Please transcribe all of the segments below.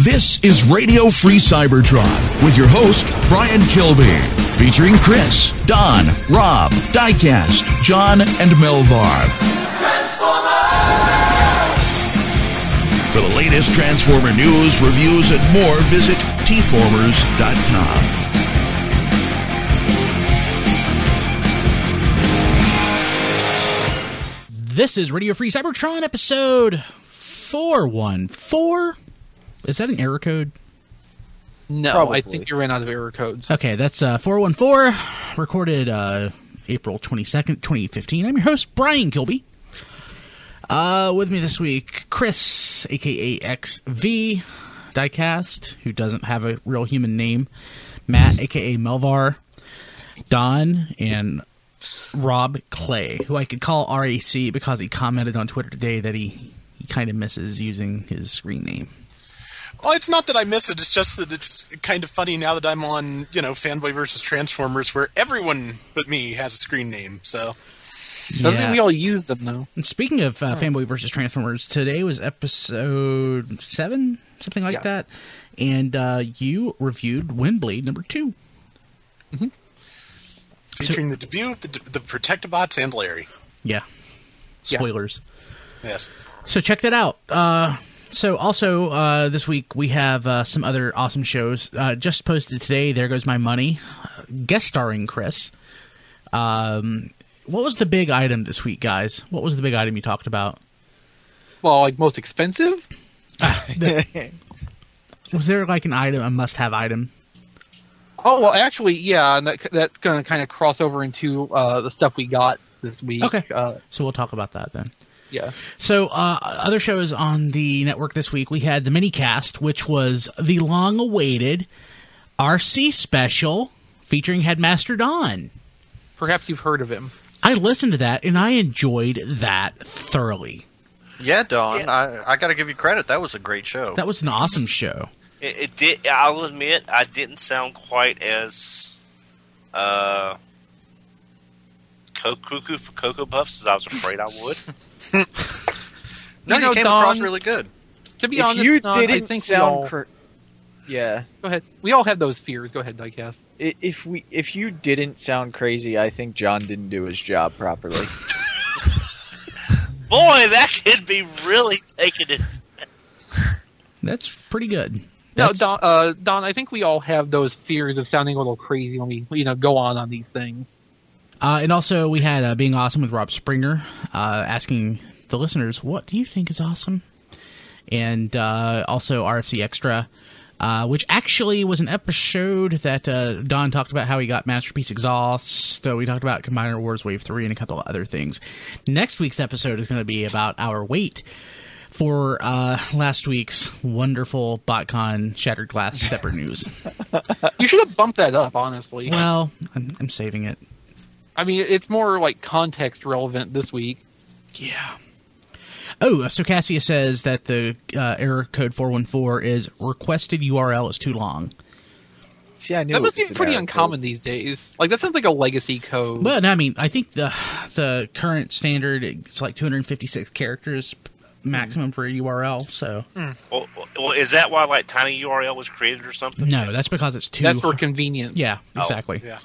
This is Radio Free Cybertron with your host, Brian Kilby, featuring Chris, Don, Rob, Diecast, John, and Melvar. For the latest Transformer news, reviews, and more, visit tformers.com. This is Radio Free Cybertron episode 414. Is that an error code? No, Probably. I think you ran out of error codes. Okay, that's 414, recorded April 22nd, 2015. I'm your host, Brian Kilby. With me this week, Chris, a.k.a. XV, Diecast, who doesn't have a real human name, Matt, a.k.a. Melvar, Don, and Rob Clay, who I could call RAC because he commented on Twitter today that he kind of misses using his screen name. Well, it's not that I miss it. It's just that it's kind of funny now that I'm on, Fanboy versus Transformers, where everyone but me has a screen name. So Doesn't mean we all use them, though. And speaking of Fanboy versus Transformers, today was episode 7, something like that, and you reviewed Windblade number 2. Mm-hmm. Featuring the debut of the Protectobots and Larry. Yeah. Spoilers. Yeah. Yes. So check that out. So also this week we have some other awesome shows. Just posted today, There Goes My Money, guest starring Chris. What was the big item this week, guys? What was the big item you talked about? Well, like most expensive? Was there like an item, a must-have item? Oh, well, actually, yeah, and that's going to kind of cross over into the stuff we got this week. Okay, so we'll talk about that then. Yeah. So, other shows on the network this week, we had the minicast, which was the long-awaited RC special featuring Headmaster Don. Perhaps you've heard of him. I listened to that, and I enjoyed that thoroughly. Yeah, Don, I got to give you credit. That was a great show. That was an awesome show. It did. I'll admit, I didn't sound quite as cuckoo for Cocoa Puffs as I was afraid I would. No, you came Don, across really good. To be If honest, you Don, I didn't think sound yeah. Go ahead. We all have those fears. Go ahead, Diecast. If you didn't sound crazy, I think John didn't do his job properly. Boy, that could be really taking it. That's pretty good. No, Don, I think we all have those fears of sounding a little crazy when we, go on these things. And also, we had Being Awesome with Rob Springer, asking the listeners, what do you think is awesome? And also RFC Extra, which actually was an episode that Don talked about how he got Masterpiece Exhaust. We talked about Combiner Wars Wave 3 and a couple of other things. Next week's episode is going to be about our wait for last week's wonderful BotCon Shattered Glass Stepper news. You should have bumped that up, honestly. Well, I'm saving it. I mean, it's more like context relevant this week. Yeah. Oh, so Cassia says that the error code 414 is requested URL is too long. See, I knew that must it was be an pretty error uncommon code. these days. Like, that sounds like a legacy code. Well, no, I mean, I think the current standard, it's like 256 characters maximum for a URL, so... Well, is that why, like, Tiny URL was created or something? No, that's because it's too... That's for convenience. Yeah, exactly. Yeah.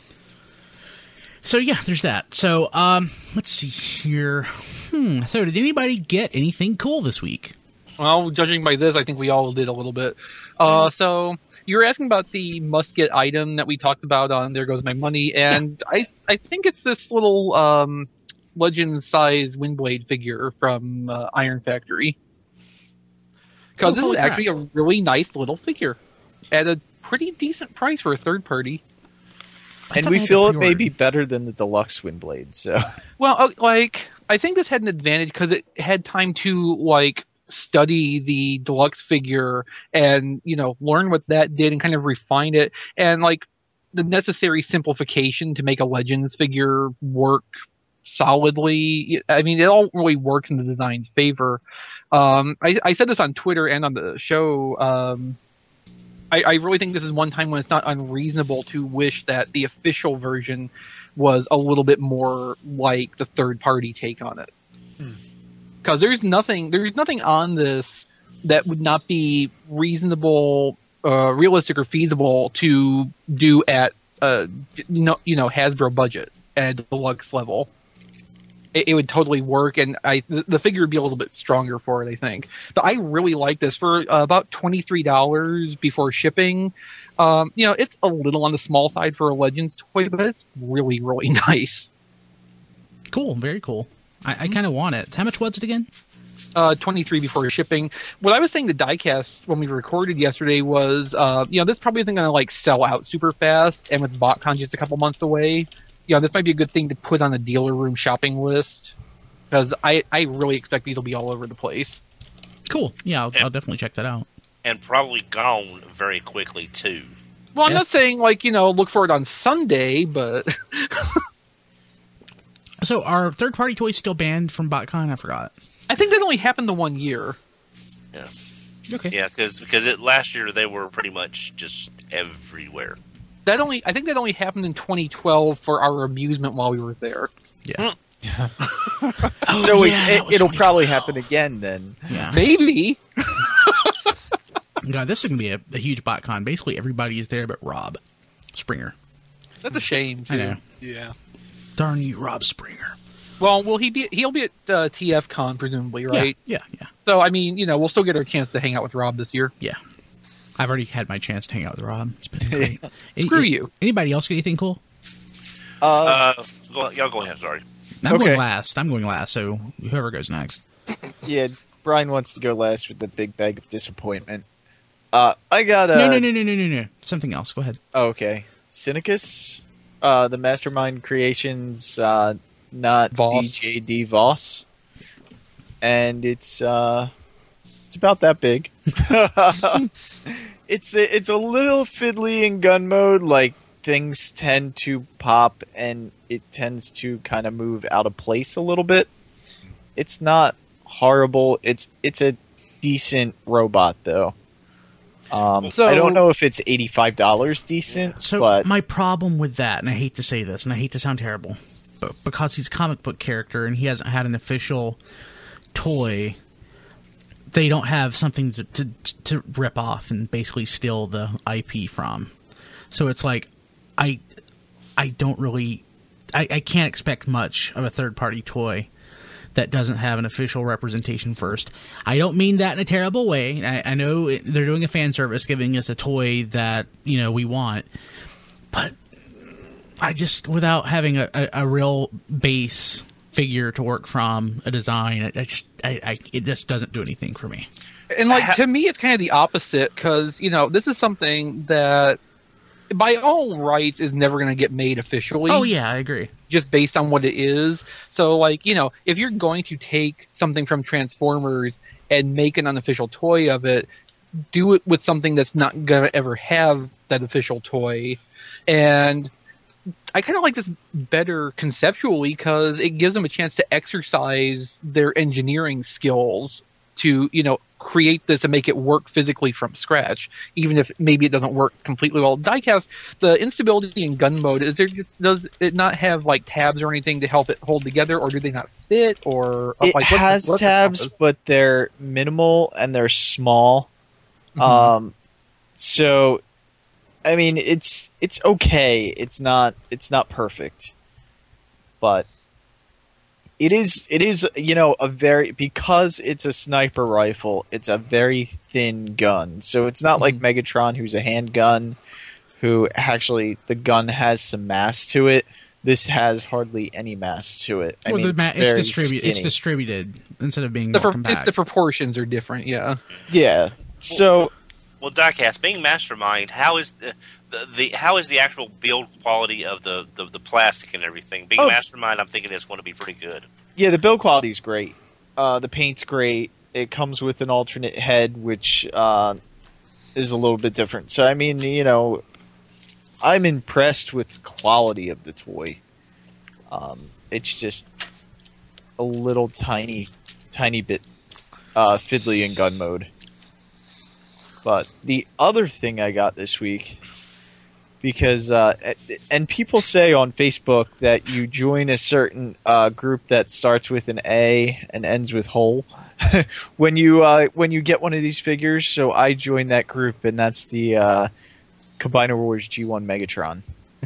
So, yeah, there's that. So, let's see here. So, did anybody get anything cool this week? Well, judging by this, I think we all did a little bit. So, you were asking about the must-get item that we talked about on There Goes My Money, and I think it's this little Legend-size Windblade figure from Iron Factory. Because this is actually a really nice little figure at a pretty decent price for a third party. And we feel it may be better than the deluxe Windblade, so... Well, I think this had an advantage because it had time to, study the deluxe figure and, learn what that did and kind of refine it. And, the necessary simplification to make a Legends figure work solidly. I mean, it all really works in the design's favor. I said this on Twitter and on the show. I really think this is one time when it's not unreasonable to wish that the official version was a little bit more like the third-party take on it. Because there's nothing on this that would not be reasonable, realistic, or feasible to do at Hasbro budget at deluxe level. It would totally work, and the figure would be a little bit stronger for it, I think. But I really like this for about $23 before shipping. It's a little on the small side for a Legends toy, but it's really, really nice. Cool, very cool. I kind of want it. How much was it again? 23 before shipping. What I was saying to Diecast when we recorded yesterday was, this probably isn't going to sell out super fast, and with BotCon just a couple months away, this might be a good thing to put on the dealer room shopping list, because I really expect these will be all over the place. Cool. Yeah, I'll definitely check that out. And probably gone very quickly too. Well, I'm not saying look for it on Sunday, but. So, are third-party toys still banned from BotCon? I forgot. I think that only happened the 1 year. Yeah. Okay. Yeah, because last year they were pretty much just everywhere. I think that only happened in 2012 for our amusement while we were there. Yeah. So it'll probably happen again then. Yeah. Maybe. God, this is going to be a huge BotCon. Basically, everybody is there but Rob Springer. That's a shame, too. I know. Yeah. Darn you, Rob Springer. Well, he'll be at TFCon, presumably, right? Yeah. So, we'll still get our chance to hang out with Rob this year. Yeah. I've already had my chance to hang out with Rob. It's been great. Screw you. Anybody else get anything cool? Y'all go ahead, sorry. I'm going last, so whoever goes next. Yeah, Brian wants to go last with the big bag of disappointment. I got a... No. Something else. Go ahead. Oh, okay. Synicus, the Mastermind Creations, not Voss. DJD Voss. And it's about that big. It's a little fiddly in gun mode, like things tend to pop and it tends to kind of move out of place a little bit. It's not horrible. It's a decent robot though. I don't know if it's $85 decent. So but my problem with that, and I hate to say this, and I hate to sound terrible, but because he's a comic book character and he hasn't had an official toy, they don't have something to rip off and basically steal the IP from. So it's like, I don't really, I can't expect much of a third-party toy that doesn't have an official representation first. I don't mean that in a terrible way. I know they're doing a fan service, giving us a toy that, we want. But I just, without having a real base figure to work from, a design, it just doesn't do anything for me. And to me, it's kind of the opposite, because, this is something that, by all rights, is never going to get made officially. Oh, yeah, I agree. Just based on what it is. So, if you're going to take something from Transformers and make an unofficial toy of it, do it with something that's not going to ever have that official toy. And I kind of like this better conceptually because it gives them a chance to exercise their engineering skills to, create this and make it work physically from scratch, even if maybe it doesn't work completely well. Diecast, the instability in gun mode, does it not have tabs or anything to help it hold together, or do they not fit? Or it has tabs, but they're minimal and they're small. Mm-hmm. So, I mean, it's okay. It's not perfect, but it is because it's a sniper rifle, it's a very thin gun. So it's not like Megatron, who's a handgun, who actually the gun has some mass to it. This has hardly any mass to it. It's distributed instead of being more compact. The proportions are different, yeah. Yeah. So, well, Diecast, being Mastermind, how is the actual build quality of the plastic and everything? Being Mastermind, I'm thinking it's going to be pretty good. Yeah, the build quality is great. The paint's great. It comes with an alternate head, which is a little bit different. So, I mean, I'm impressed with the quality of the toy. It's just a little tiny bit fiddly in gun mode. But the other thing I got this week, because and people say on Facebook that you join a certain group that starts with an A and ends with hole, when you get one of these figures, so I joined that group, and that's the Combiner Wars G1 Megatron.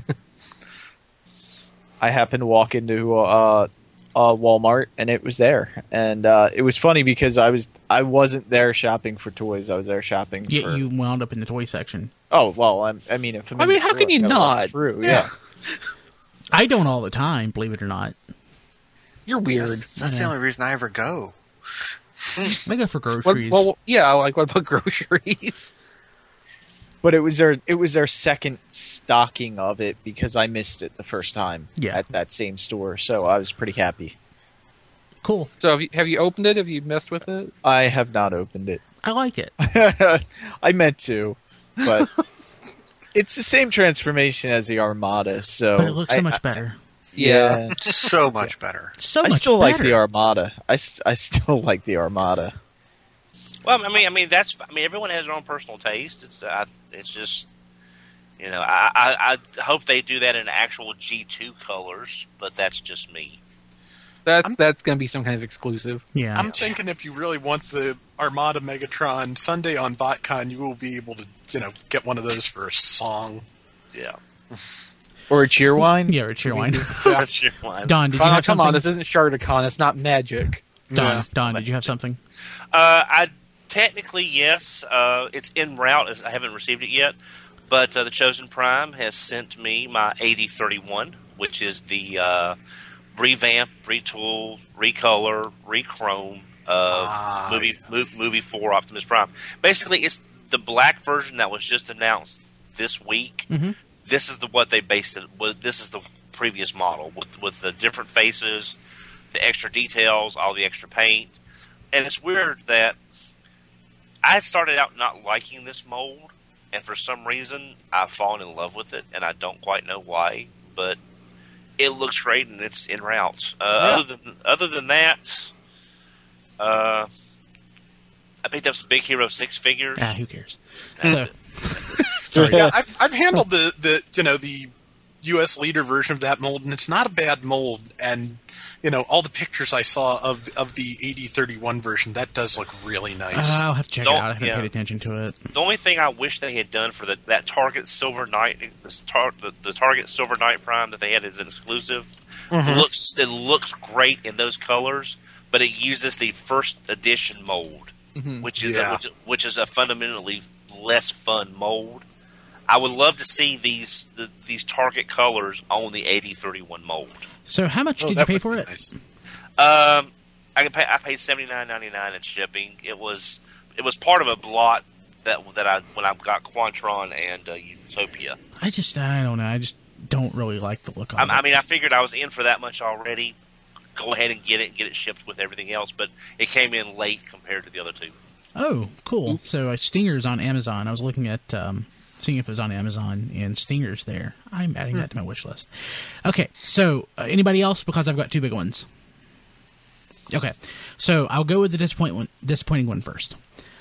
I happened to walk into Walmart, and it was there, and it was funny because I wasn't there shopping for toys. I was there shopping. Yeah, you wound up in the toy section. Oh well, I mean, if I'm how can you not? Through, yeah. I don't all the time, believe it or not. You're weird. That's the only reason I ever go. I go for groceries. Well, yeah, like what about groceries? But it was their second stocking of it because I missed it the first time at that same store, so I was pretty happy. Cool. So have you opened it? Have you messed with it? I have not opened it. I like it. I meant to, but it's the same transformation as the Armada, so but it looks so much better. Yeah, so much better. So much I still better. like the Armada. I still like the Armada. Well, I mean, everyone has their own personal taste. It's just, I hope they do that in actual G2 colors, but that's just me. That's going to be some kind of exclusive. Yeah. I'm thinking if you really want the Armada Megatron Sunday on BotCon, you will be able to, get one of those for a song. Yeah. Or a Cheerwine? Yeah, or a Cheerwine. Cheerwine. Don, did you have Come something? on, this isn't Shardacon. It's not magic. Don, did you have something? Technically, yes. It's en route. I haven't received it yet. But the Chosen Prime has sent me my 8031, which is the revamp, retool, recolor, rechrome movie 4 Optimus Prime. Basically, it's the black version that was just announced this week. Mm-hmm. This is what they based it. This is the previous model with the different faces, the extra details, all the extra paint. And it's weird that I had started out not liking this mold, and for some reason I've fallen in love with it, and I don't quite know why, but it looks great and it's en route. Other than that, I picked up some Big Hero 6 figures. Who cares? That's it. Sorry. Yeah, I've handled the U.S. leader version of that mold, and it's not a bad mold. And all the pictures I saw of the 8031 version, that does look really nice. I'll have to check it out. I haven't paid attention to it. The only thing I wish they had done for that Target Silver Knight, the Target Silver Knight Prime that they had as an exclusive, it looks great in those colors, but it uses the first edition mold, which is a fundamentally less fun mold. I would love to see these Target colors on the 8031 mold. So how much did you pay for it? Nice. I paid $79.99 in shipping. It was part of a blot that when I got Quantron and Utopia. I don't know. I just don't really like the look of it. I mean, I figured I was in for that much already. Go ahead and get it shipped with everything else, but it came in late compared to the other two. Oh, cool. So Stinger's on Amazon. I was looking at seeing if it was on Amazon, and Stinger's there. I'm adding that to my wish list. Okay, so anybody else? Because I've got two big ones. Okay, so I'll go with the disappointing one first.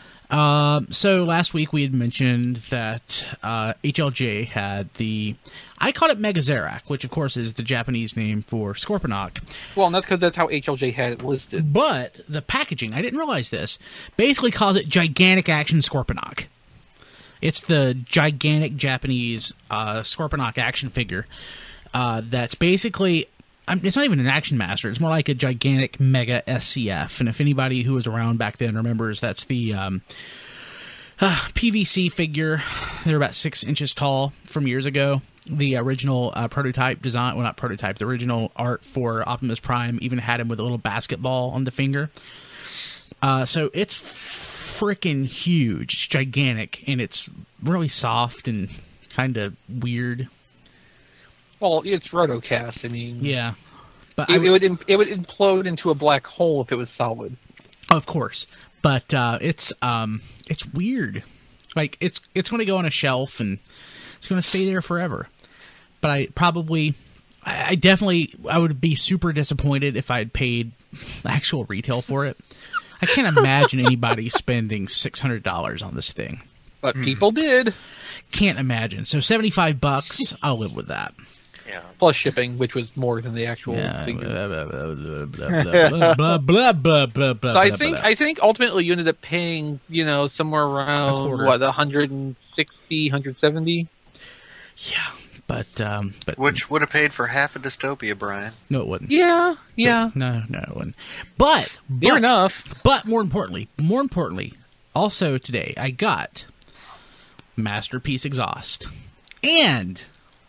So last week we had mentioned that HLJ had I called it Megazarak, which of course is the Japanese name for Scorponok. Well, and that's how HLJ had it listed. But the packaging, I didn't realize this, basically calls it Gigantic Action Scorponok. It's the gigantic Japanese Scorponok action figure that's basically... it's not even an Action Master. It's more like a gigantic Mega SCF. And if anybody who was around back then remembers, that's the PVC figure. They're about 6 inches tall from years ago. The original prototype design... Well, not prototype. The original art for Optimus Prime even had him with a little basketball on the finger. So it's freaking huge. It's gigantic, and it's really soft and kind of weird. Well, it's rotocast. I mean, yeah, but it would implode into a black hole if it was solid. Of course, but it's weird. Like it's going to go on a shelf and it's going to stay there forever. But I would be super disappointed if I had paid actual retail for it. I can't imagine anybody spending $600 on this thing. But people did. Can't imagine. So $75, I'll live with that. Yeah. Plus shipping, which was more than the actual figure. So I think ultimately you ended up paying, somewhere around what, 160, 170. Yeah, but Which would have paid for half a Dystopia, Brian. No, it wouldn't. Yeah. No, it wouldn't. But Near enough. But more importantly, also today I got Masterpiece Exhaust and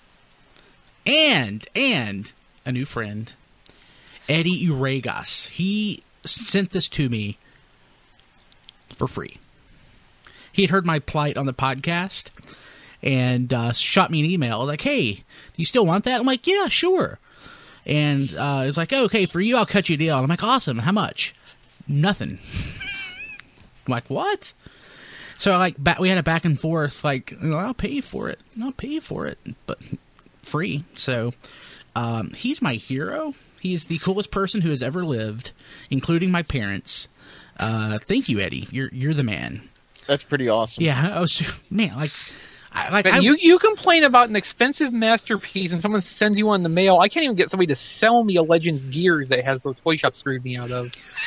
a new friend, Eddie Uragas. He sent this to me for free. He had heard my plight on the podcast and shot me an email like, "Hey, do you still want that?" I'm like, "Yeah, sure." And it's like, "Oh, okay, for you, I'll cut you a deal." And I'm like, "Awesome. How much?" Nothing. I'm like, "What?" So we had a back and forth. Like, I'll pay you for it. But free. So he's my hero. He's the coolest person who has ever lived, including my parents. Thank you, Eddie. You're the man. That's pretty awesome. Yeah, man. You complain about an expensive masterpiece and someone sends you one in the mail. I can't even get somebody to sell me a Legends Gears that Hasbro Toy Shop screwed me out of.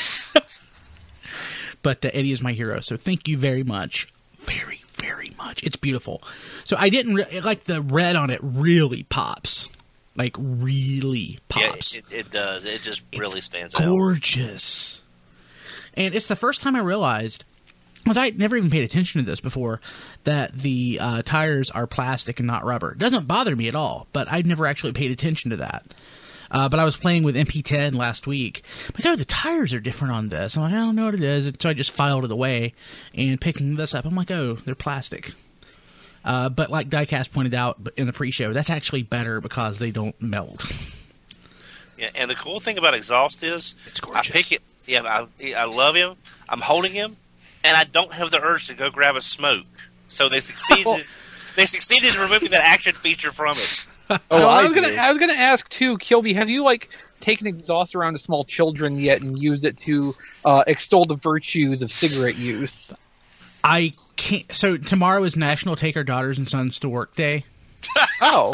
But Eddie is my hero, so thank you very much. Very, very much. It's beautiful. So I didn't like the red on it really pops. Like, really pops. Yeah, it does. It just really stands out. Gorgeous. And it's the first time I realized, because I never even paid attention to this before, that the tires are plastic and not rubber. It doesn't bother me at all, but I'd never actually paid attention to that. But I was playing with MP10 last week. I'm like, oh, the tires are different on this. I'm like, I don't know what it is. And so I just filed it away. And picking this up, I'm like, oh, they're plastic. But like Diecast pointed out in the pre-show, that's actually better because they don't melt. Yeah, and the cool thing about Exhaust is, it's gorgeous. I pick it. Yeah, I love him. I'm holding him, and I don't have the urge to go grab a smoke. So they succeeded. They succeeded in removing that action feature from it. I was gonna ask too, Kilby, have you taken exhaust around to small children yet and used it to extol the virtues of cigarette use? I can't. So tomorrow is National Take Our Daughters and Sons to Work Day. Oh.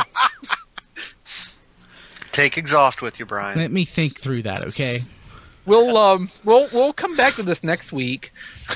Take exhaust with you, Brian. Let me think through that, okay? We'll come back to this next week.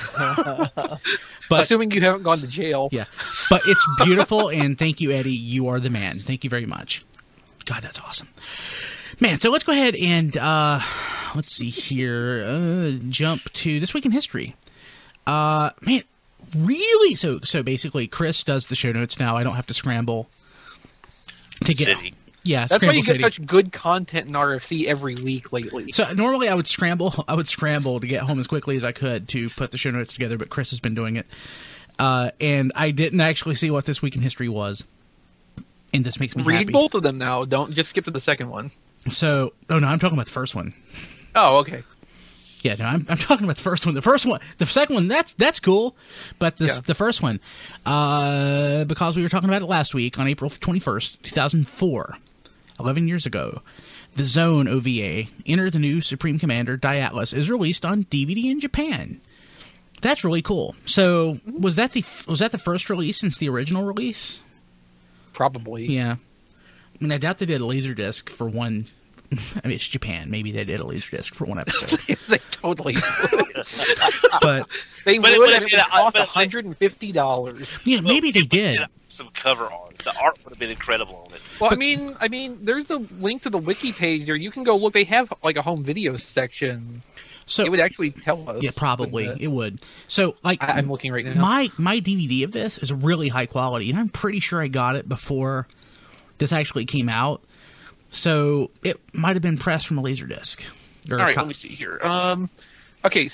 But, assuming you haven't gone to jail. Yeah. But it's beautiful, and thank you, Eddie. You are the man. Thank you very much. God, that's awesome. Man, so let's go ahead and, let's see here, jump to This Week in History. Man, really? So basically, Chris does the show notes now. I don't have to scramble to get... City. Yeah, that's why you City. get such good content in RFC every week lately. So normally I would scramble to get home as quickly as I could to put the show notes together, but Chris has been doing it. And I didn't actually see what This Week in History was. And this makes me happy. Read both of them now. Don't just skip to the second one. So, no, I'm talking about the first one. Oh, okay. Yeah, no, I'm talking about the first one. The second one, that's cool. But the first one, because we were talking about it last week on April 21st, 2004. 11 years ago, the Zone OVA, Enter the New Supreme Commander Diatlas, is released on DVD in Japan. That's really cool. So, was that the first release since the original release? Probably. Yeah. I mean, I doubt they did a Laserdisc for one. I mean, it's Japan. Maybe they did a Laserdisc for one episode. They totally would. But they would, and it would cost $150. Yeah, maybe they did. Some cover art. The art would have been incredible on it. Well, I mean, there's a link to the wiki page there. You can go look. They have a home video section. So it would actually tell us. Yeah, probably it would. So, I'm looking right now. My DVD of this is really high quality, and I'm pretty sure I got it before this actually came out. So it might have been pressed from a Laserdisc. All right, let me see here. Okay,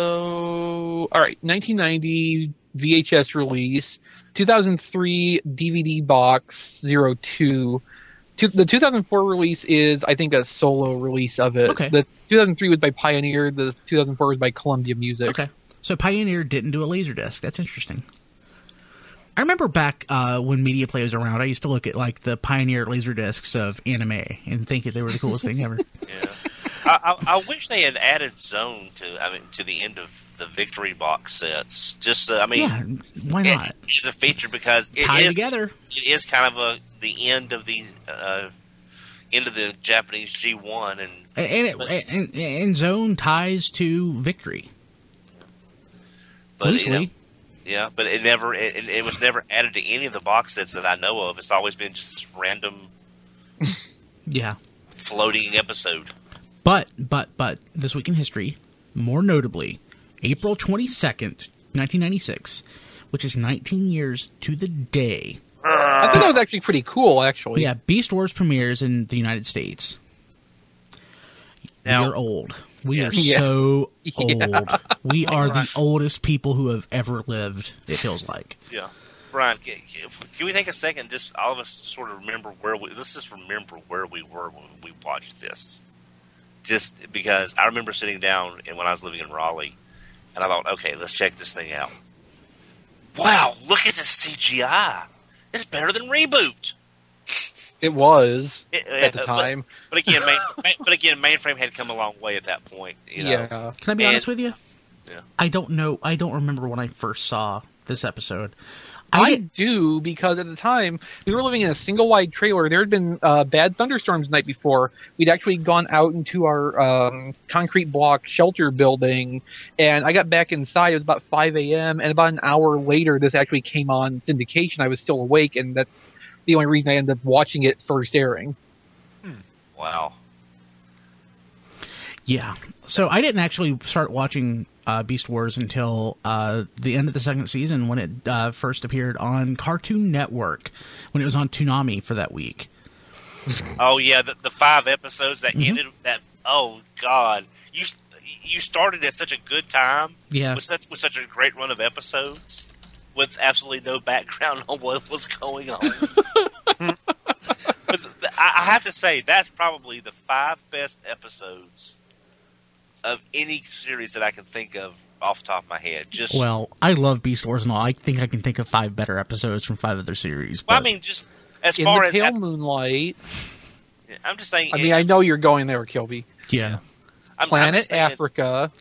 so 1990 VHS release, 2003 DVD box 02. The 2004 release is, I think, a solo release of it. Okay. The 2003 was by Pioneer. The 2004 was by Columbia Music. Okay. So Pioneer didn't do a Laserdisc. That's interesting. I remember back when Media Play was around, I used to look at the Pioneer Laserdiscs of anime and think that they were the coolest thing ever. Yeah. I wish they had added Zone to the end of the Victory box sets. Just yeah, why not? It's a feature because Tie together. It is kind of the end of the into the Japanese G1, and Zone ties to Victory. But loosely. yeah, but it was never added to any of the box sets that I know of. It's always been just this random, yeah, floating episode. But this week in history, more notably, April 22nd, 1996, which is 19 years to the day. I think that was actually pretty cool, actually. Yeah, Beast Wars premieres in the United States. Now, we are old. We are Yeah. so old. Yeah. We are the oldest people who have ever lived, it feels like. Yeah. Brian, can we take a second, just all of us sort of remember let's just remember where we were when we watched this. Just because I remember sitting down and when I was living in Raleigh, and I thought, okay, let's check this thing out. Wow, look at the CGI. It's better than Reboot. It was at the time. But again, Mainframe had come a long way at that point. You know? Yeah. Can I be honest with you? Yeah. I don't know. I don't remember when I first saw this episode. I do, because at the time, we were living in a single-wide trailer. There had been bad thunderstorms the night before. We'd actually gone out into our concrete block shelter building, and I got back inside. It was about 5 a.m., and about an hour later, this actually came on syndication. I was still awake, and that's the only reason I ended up watching it first airing. Wow. Yeah. So I didn't actually start watching Beast Wars until the end of the second season, when it first appeared on Cartoon Network, when it was on Toonami for that week. Oh yeah, the 5 episodes that ended that. Oh God, you started at such a good time. Yeah. With such a great run of episodes, with absolutely no background on what was going on. But I have to say, that's probably the 5 best episodes of any series that I can think of off the top of my head. Well, I love Beast Wars and all. I think I can think of 5 better episodes from 5 other series. Well, I mean, just as In far the as Pale Moonlight. I'm just saying. I mean, I know you're going there, Kilby. Yeah. I'm Planet just saying, Africa.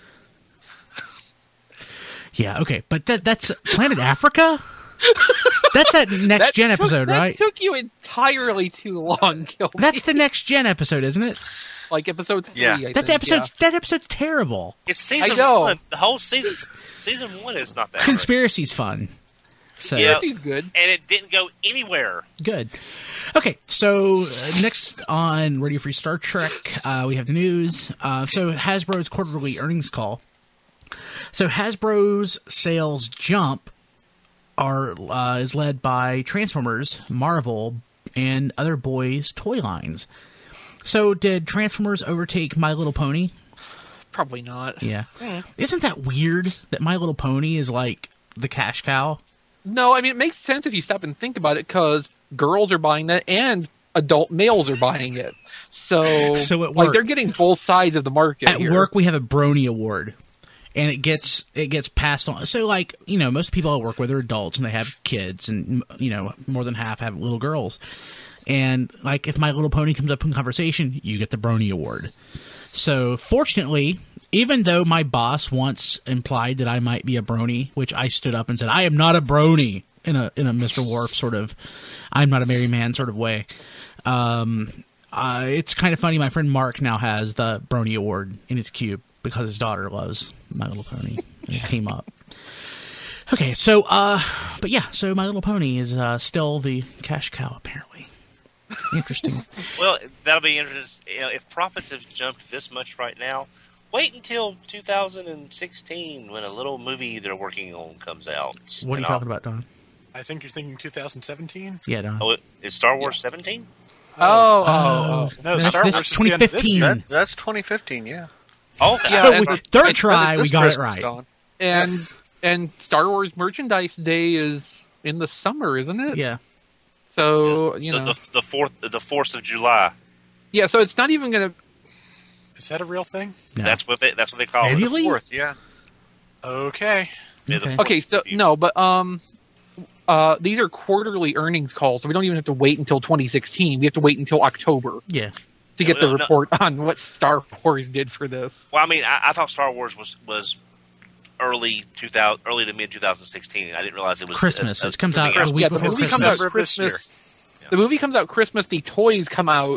Yeah, okay. But that's Planet Africa? That's that next gen episode, right? That took you entirely too long, Kilby. That's the next gen episode, isn't it? like episode 3. Yeah. I That think, episode's that episode's terrible. It's season I know. 1. The whole season 1 is not that hard. Conspiracy's fun. So Yeah. She's good. And it didn't go anywhere. good. Okay, so next on Radio Free Star Trek, we have the news. So Hasbro's quarterly earnings call. So Hasbro's sales jump is led by Transformers, Marvel, and other boys' toy lines. So did Transformers overtake My Little Pony? Probably not. Yeah. Isn't that weird that My Little Pony is like the cash cow? No, I mean, it makes sense if you stop and think about it, because girls are buying that and adult males are buying it. So at like, work- they're getting both sides of the market At here. work, we have a Brony Award, and it gets passed on. So, like, you know, most people I work with are adults, and they have kids, and, you know, more than half have little girls. And, like, if My Little Pony comes up in conversation, you get the Brony Award. So, fortunately, even though my boss once implied that I might be a brony, which I stood up and said, I am not a brony, in a Mr. Worf sort of, I'm not a married man sort of way. It's kind of funny. My friend Mark now has the Brony Award in his cube because his daughter loves My Little Pony. And it came up. Okay, so, but yeah, so My Little Pony is still the cash cow, apparently. Interesting. Well, that'll be interesting. You know, if profits have jumped this much right now, wait until 2016 when a little movie they're working on comes out. What are you talking about, Don? I think you're thinking 2017. Yeah, Don. Oh, is Star Wars 17? Oh. No, That's Star this Wars is the end of this 2015. year. That's 2015, yeah. Oh, Yeah, So, and- third try, This we got it Christmas, right. Don. And Yes. and Star Wars Merchandise Day is in the summer, isn't it? Yeah. So, you know. the 4th of July. Yeah, so it's not even going to... Is that a real thing? No. That's what they call it. Really? The 4th, yeah. Okay. Yeah, the Okay. 4th. Okay, so, no, but, these are quarterly earnings calls, so we don't even have to wait until 2016. We have to wait until October Yeah. to get the No. report on what Star Wars did for this. Well, I mean, I thought Star Wars was early to mid 2016. I didn't realize it was Christmas. It comes out Christmas. a week Yeah, the before movie Christmas. comes out December of this Christmas. The movie comes out Christmas. The toys come out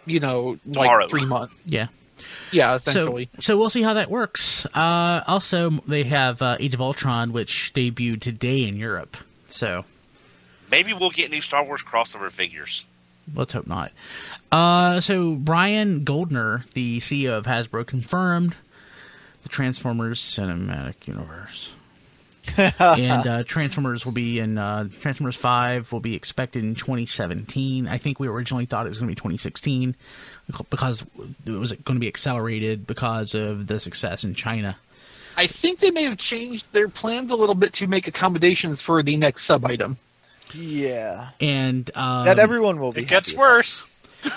Tomorrow. 3 months. Yeah. Yeah, essentially. So we'll see how that works. Also, they have Age of Ultron, which debuted today in Europe. So Maybe we'll get new Star Wars crossover figures. let's hope not. So Brian Goldner, the CEO of Hasbro, confirmed the Transformers Cinematic Universe. And Transformers will be in Transformers 5 will be expected in 2017. I think we originally thought it was going to be 2016 because it was going to be accelerated because of the success in China. I think they may have changed their plans a little bit to make accommodations for the next sub-item. Yeah. And That everyone will be It gets happy worse.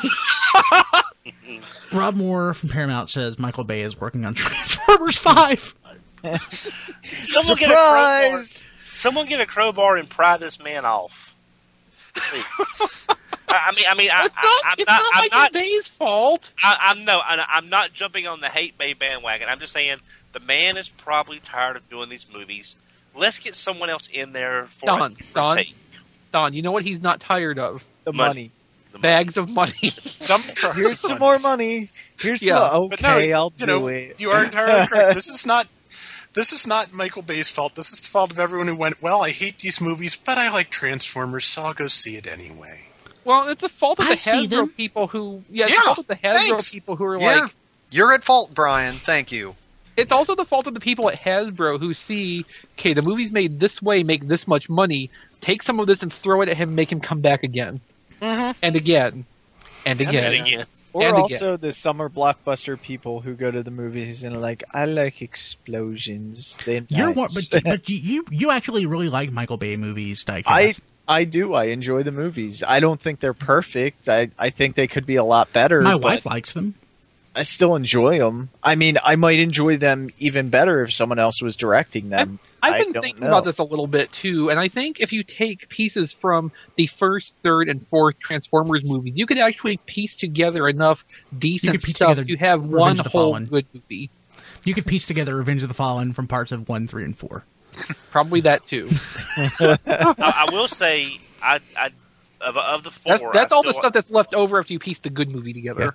Rob Moore from Paramount says Michael Bay is working on Transformers 5. Someone Surprise! Someone get a crowbar and pry this man off. Please. It's not Michael Bay's fault. I'm not jumping on the hate Bay bandwagon. I'm just saying the man is probably tired of doing these movies. Let's get someone else in there for a take. Don, you know what he's not tired of? The money. Bags of money. Dump trucks. Here's some more money. Here's Yeah. some. But no, Okay, I'll do it. You are entirely correct. This is not Michael Bay's fault. This is the fault of everyone who went, well, I hate these movies, but I like Transformers, so I'll go see it anyway. Well, it's the fault of the I'd see them. Hasbro people who... it's the Yeah, fault of the Hasbro thanks. people who are Yeah. like... You're at fault, Brian. Thank you. It's also the fault of the people at Hasbro who see, okay, the movie's made this way, make this much money, take some of this and throw it at him, make him come back again. Mm-hmm. And again. And again. And again. Or And also the summer blockbuster people who go to the movies and are like, I like explosions. They're You're nice. one, but you actually really like Michael Bay movies, Diecast. I do. I enjoy the movies. I don't think they're perfect. I think they could be a lot better. My but wife likes them. I still enjoy them. I mean, I might enjoy them even better if someone else was directing them. I've I been don't thinking know. about this a little bit too, and I think if you take pieces from the first, third, and fourth Transformers movies, you could actually piece together enough decent piece stuff together to have Revenge one of the whole Fallen. good movie. You could piece together Revenge of the Fallen from parts of 1, 3, and 4. Probably that too. I will say, of the four, That's all the still- stuff that's left over after you piece the good movie together.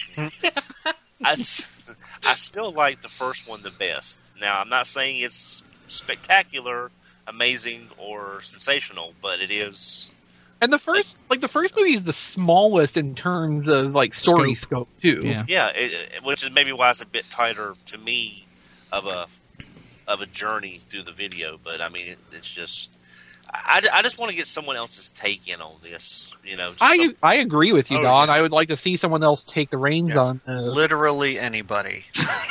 I still like the first one the best. Now, I'm not saying it's spectacular, amazing, or sensational, but it is. And the first movie is the smallest in terms of like story scope too. Yeah. Yeah, which is maybe why it's a bit tighter to me of a journey through the video. But I mean, it's just I just want to get someone else's take in on this. Just I agree with you, Oh, Don. yeah. I would like to see someone else take the reins Yes. on this. Literally anybody.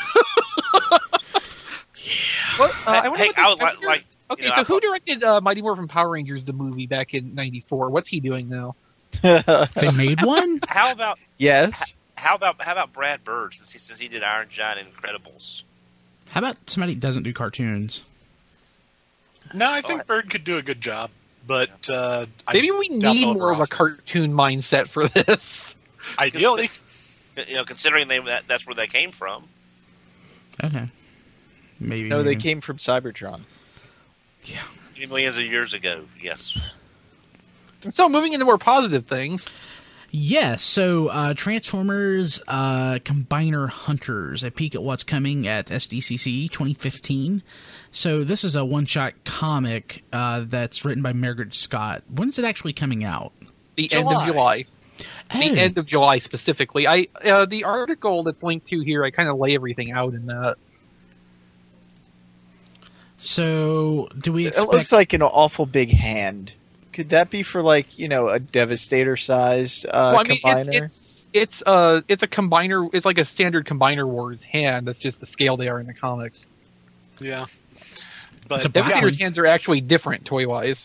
What, I wonder Hey, what the I would director- like. Okay, I so who thought- directed Mighty Morphin Power Rangers, the movie, back in '94? What's he doing now? They made one? How about Yes. how about Brad Bird since he did Iron Giant and Incredibles? How about somebody that doesn't do cartoons? No, I think Bird could do a good job, but Maybe we doubt need they'll more of a offer. cartoon mindset for this. Ideally, Considering that's where they came from. Okay. Maybe. No, they came from Cybertron. Millions of years ago, yes. So, moving into more positive things. Yes, so Transformers Combiner Hunters, a peek at what's coming at SDCC 2015. So this is a one-shot comic that's written by Margaret Scott. When's it actually coming out? The end of July. Oh. The end of July specifically. The article that's linked to here, I kind of lay everything out in that. So do we It expect... looks like an awful big hand. Could that be for a Devastator-sized Well, I mean, combiner? it's a combiner. It's like a standard Combiner Wars hand. That's just the scale they are in the comics. yeah. It's But a black Devastator's one. hands are actually different toy-wise.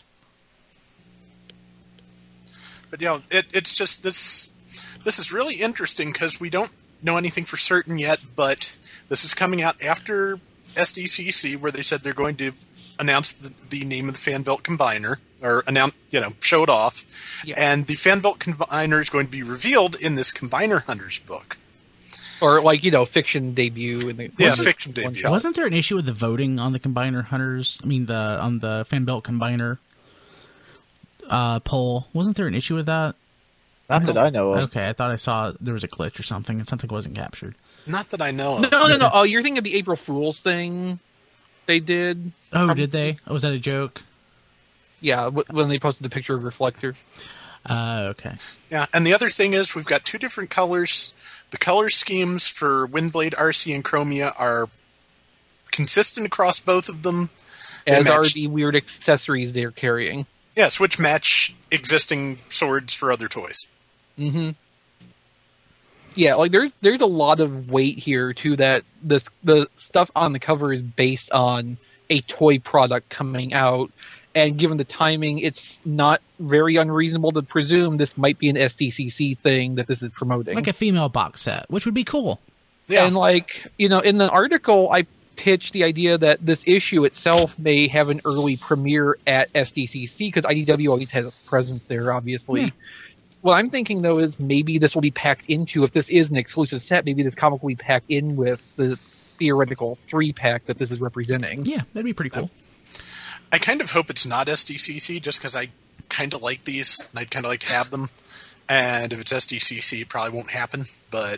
But it's just this is really interesting because we don't know anything for certain yet, but this is coming out after SDCC, where they said they're going to announce the name of the fan-built combiner, or show it off. Yeah. And the fan-built combiner is going to be revealed in this Combiner Hunters book. Or fiction debut in the Fiction one debut. shot. Wasn't there an issue with the voting on the Combiner Hunters? I mean, on the fan-built combiner poll. Wasn't there an issue with that? Not that I know of. Okay, I thought I saw there was a glitch or something, and something wasn't captured. Not that I know of. No. Oh, you're thinking of the April Fool's thing they did? Oh, did they? Oh, was that a joke? Yeah, when they posted the picture of Reflector. Okay. Yeah, and the other thing is we've got two different colors. The color schemes for Windblade, RC, and Chromia are consistent across both of them. As are the weird accessories they're carrying. Yes, which match existing swords for other toys. Mm-hmm. Yeah, like there's a lot of weight here too. That the stuff on the cover is based on a toy product coming out, and given the timing, it's not very unreasonable to presume this might be an SDCC thing that this is promoting, Like a female box set, which would be cool. Yeah. And in the article, I pitched the idea that this issue itself may have an early premiere at SDCC because IDW always has a presence there, obviously. Yeah. What I'm thinking, though, is maybe this will be packed into, if this is an exclusive set, maybe this comic will be packed in with the theoretical 3-pack that this is representing. Yeah, that'd be pretty cool. I kind of hope it's not SDCC just because I kind of like these and I'd kind of like to have them. And if it's SDCC, it probably won't happen. But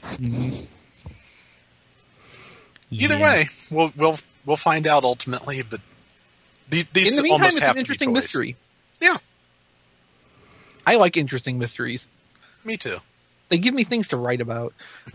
either way, we'll find out ultimately. But these in the meantime, almost it's have an to be interesting toys. mystery. Yeah, I like interesting mysteries. me too. They give me things to write about.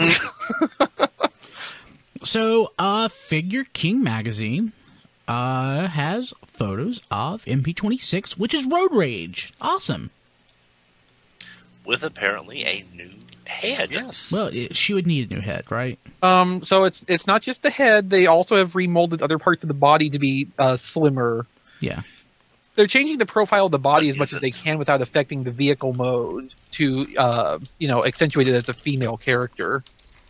So, Figure King magazine has photos of MP26, which is Road Rage. Awesome. With apparently a new head. Yes. Well, she would need a new head, right? So it's not just the head. They also have remolded other parts of the body to be slimmer. Yeah. They're changing the profile of the body What as much is as it? they can without affecting the vehicle mode to, accentuate it as a female character.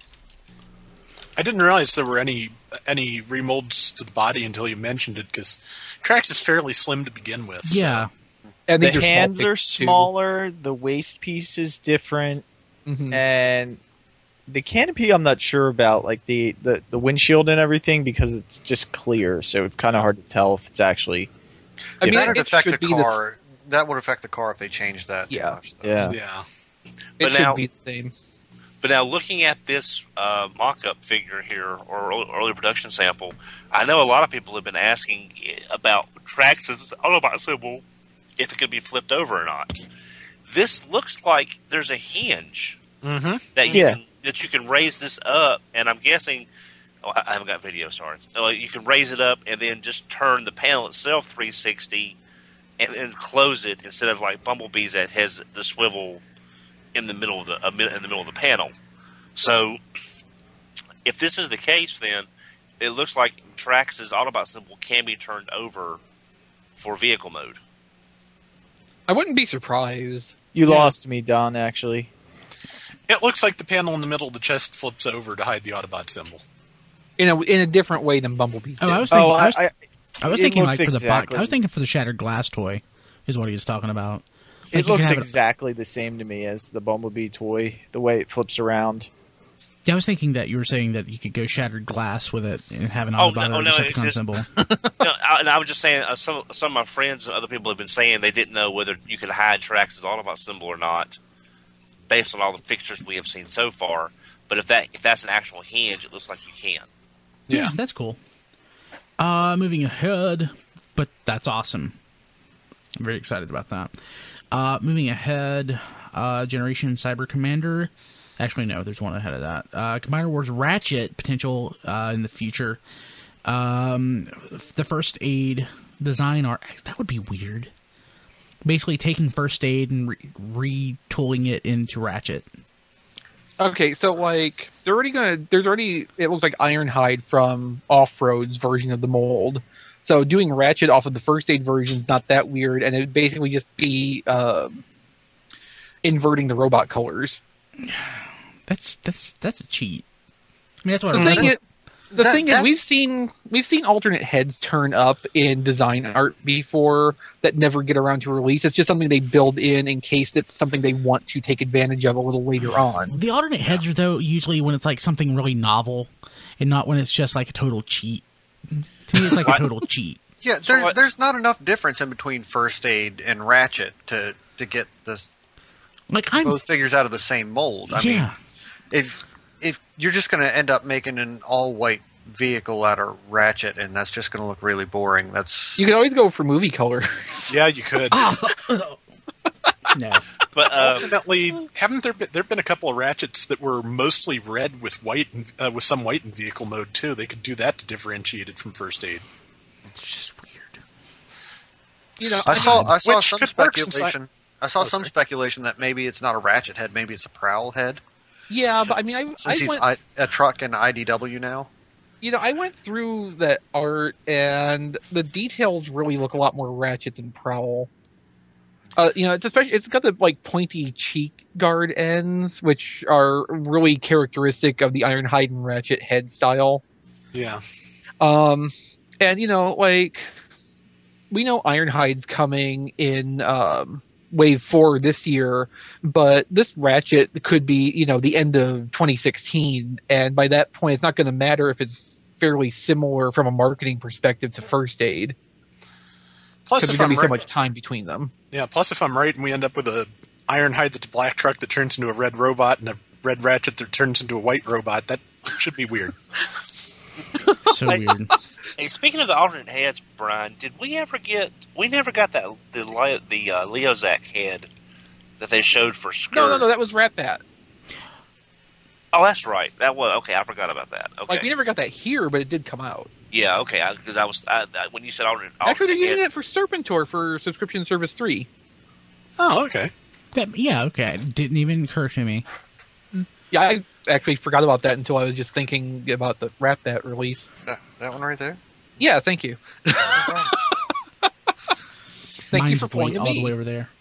I didn't realize there were any remolds to the body until you mentioned it because Trax is fairly slim to begin with. so- Yeah. And The these hands small are pictures, too. smaller. The waist piece is different, Mhm. and the canopy I'm not sure about, like the windshield and everything, because it's just clear, so it's kind of hard to tell if it's actually. I mean, that would it affect should the be car. That would affect the car if they changed that. Yeah. Too much, though. Yeah. Yeah. It But should now- be the same. But now, looking at this mock-up figure here, or early production sample, I know a lot of people have been asking about Trax's Autobot symbol, if it could be flipped over or not. This looks like there's a hinge that you can raise this up, and I'm guessing. Oh, I haven't got video. Sorry. You can raise it up and then just turn the panel itself 360, and then close it instead of like Bumblebee's that has the swivel in the middle of the panel. So, if this is the case, then it looks like Trax's Autobot symbol can be turned over for vehicle mode. I wouldn't be surprised. You lost me, Don. Actually, It looks like the panel in the middle of the chest flips over to hide the Autobot symbol. In a different way than Bumblebee did. Oh, I was thinking. I was it thinking looks like for the exactly- I was thinking for the shattered glass toy, is what he was talking about. Like it you looks can have exactly the same to me as the Bumblebee toy. The way it flips around. Yeah, I was thinking that you were saying that you could go shattered glass with it and have an Oh, Autobot no, or no, Decepticon it's just- symbol. And I was just saying, some of my friends and other people have been saying they didn't know whether you could hide Trax's Autobot symbol or not, based on all the fixtures we have seen so far. But if that's an actual hinge, it looks like you can. Yeah. That's cool. Moving ahead, but that's awesome. I'm very excited about that. Moving ahead, Generation Cyber Commander. Actually, no, there's one ahead of that. Commander Wars Ratchet potential in the future. The first aid design art, that would be weird. Basically taking first aid and retooling it into Ratchet. Okay, so like there's already it looks like Ironhide from Off-Road's version of the mold. So doing Ratchet off of the first aid version is not that weird, and it would basically just be inverting the robot colors. That's a cheat. I mean, that's what The thing is, that's- we've seen alternate heads turn up in design art before that never get around to release. It's just something they build in case it's something they want to take advantage of a little later on. The alternate heads are, though, usually when it's like something really novel and not when it's just like a total cheat. To me, it's like a total cheat. Yeah, there's not enough difference in between First Aid and Ratchet to get this. both figures out of the same mold. I mean, if you're just going to end up making an all-white vehicle out of Ratchet, and that's just going to look really boring. You could always go for movie color. Yeah, you could. No. But ultimately, haven't there been a couple of Ratchets that were mostly red with white and, with some white in vehicle mode too? They could do that to differentiate it from First Aid. It's just weird. I saw some could work speculation. I saw some speculation that maybe it's not a Ratchet head, maybe it's a Prowl head. Yeah, but I mean, since he's a truck in IDW now. I went through that art, and the details really look a lot more Ratchet than Prowl. It's got the pointy cheek guard ends, which are really characteristic of the Ironhide and Ratchet head style. Yeah. And we know Ironhide's coming in Wave 4 this year, but this Ratchet could be, the end of 2016, and by that point it's not going to matter if it's fairly similar from a marketing perspective to First Aid. Plus, there's going to be so much time between them. Yeah, plus if I'm right and we end up with a Ironhide that's a black truck that turns into a red robot and a red Ratchet that turns into a white robot, that should be weird. So weird. Hey, speaking of the alternate heads, Brian, did we ever get? We never got the Leozak head that they showed for Skirt. No, that was Rat Bat. Oh, that's right. That was okay. I forgot about that. Okay, we never got that here, but it did come out. Yeah, okay. Because I was when you said alternate. Actually, they're using heads, it for Serpentor for subscription service 3. Oh, okay. Okay. It didn't even occur to me. Yeah, I actually forgot about that until I was just thinking about the Rat Bat release. That one right there? Yeah, thank you. Thank you for pointing all the way over there.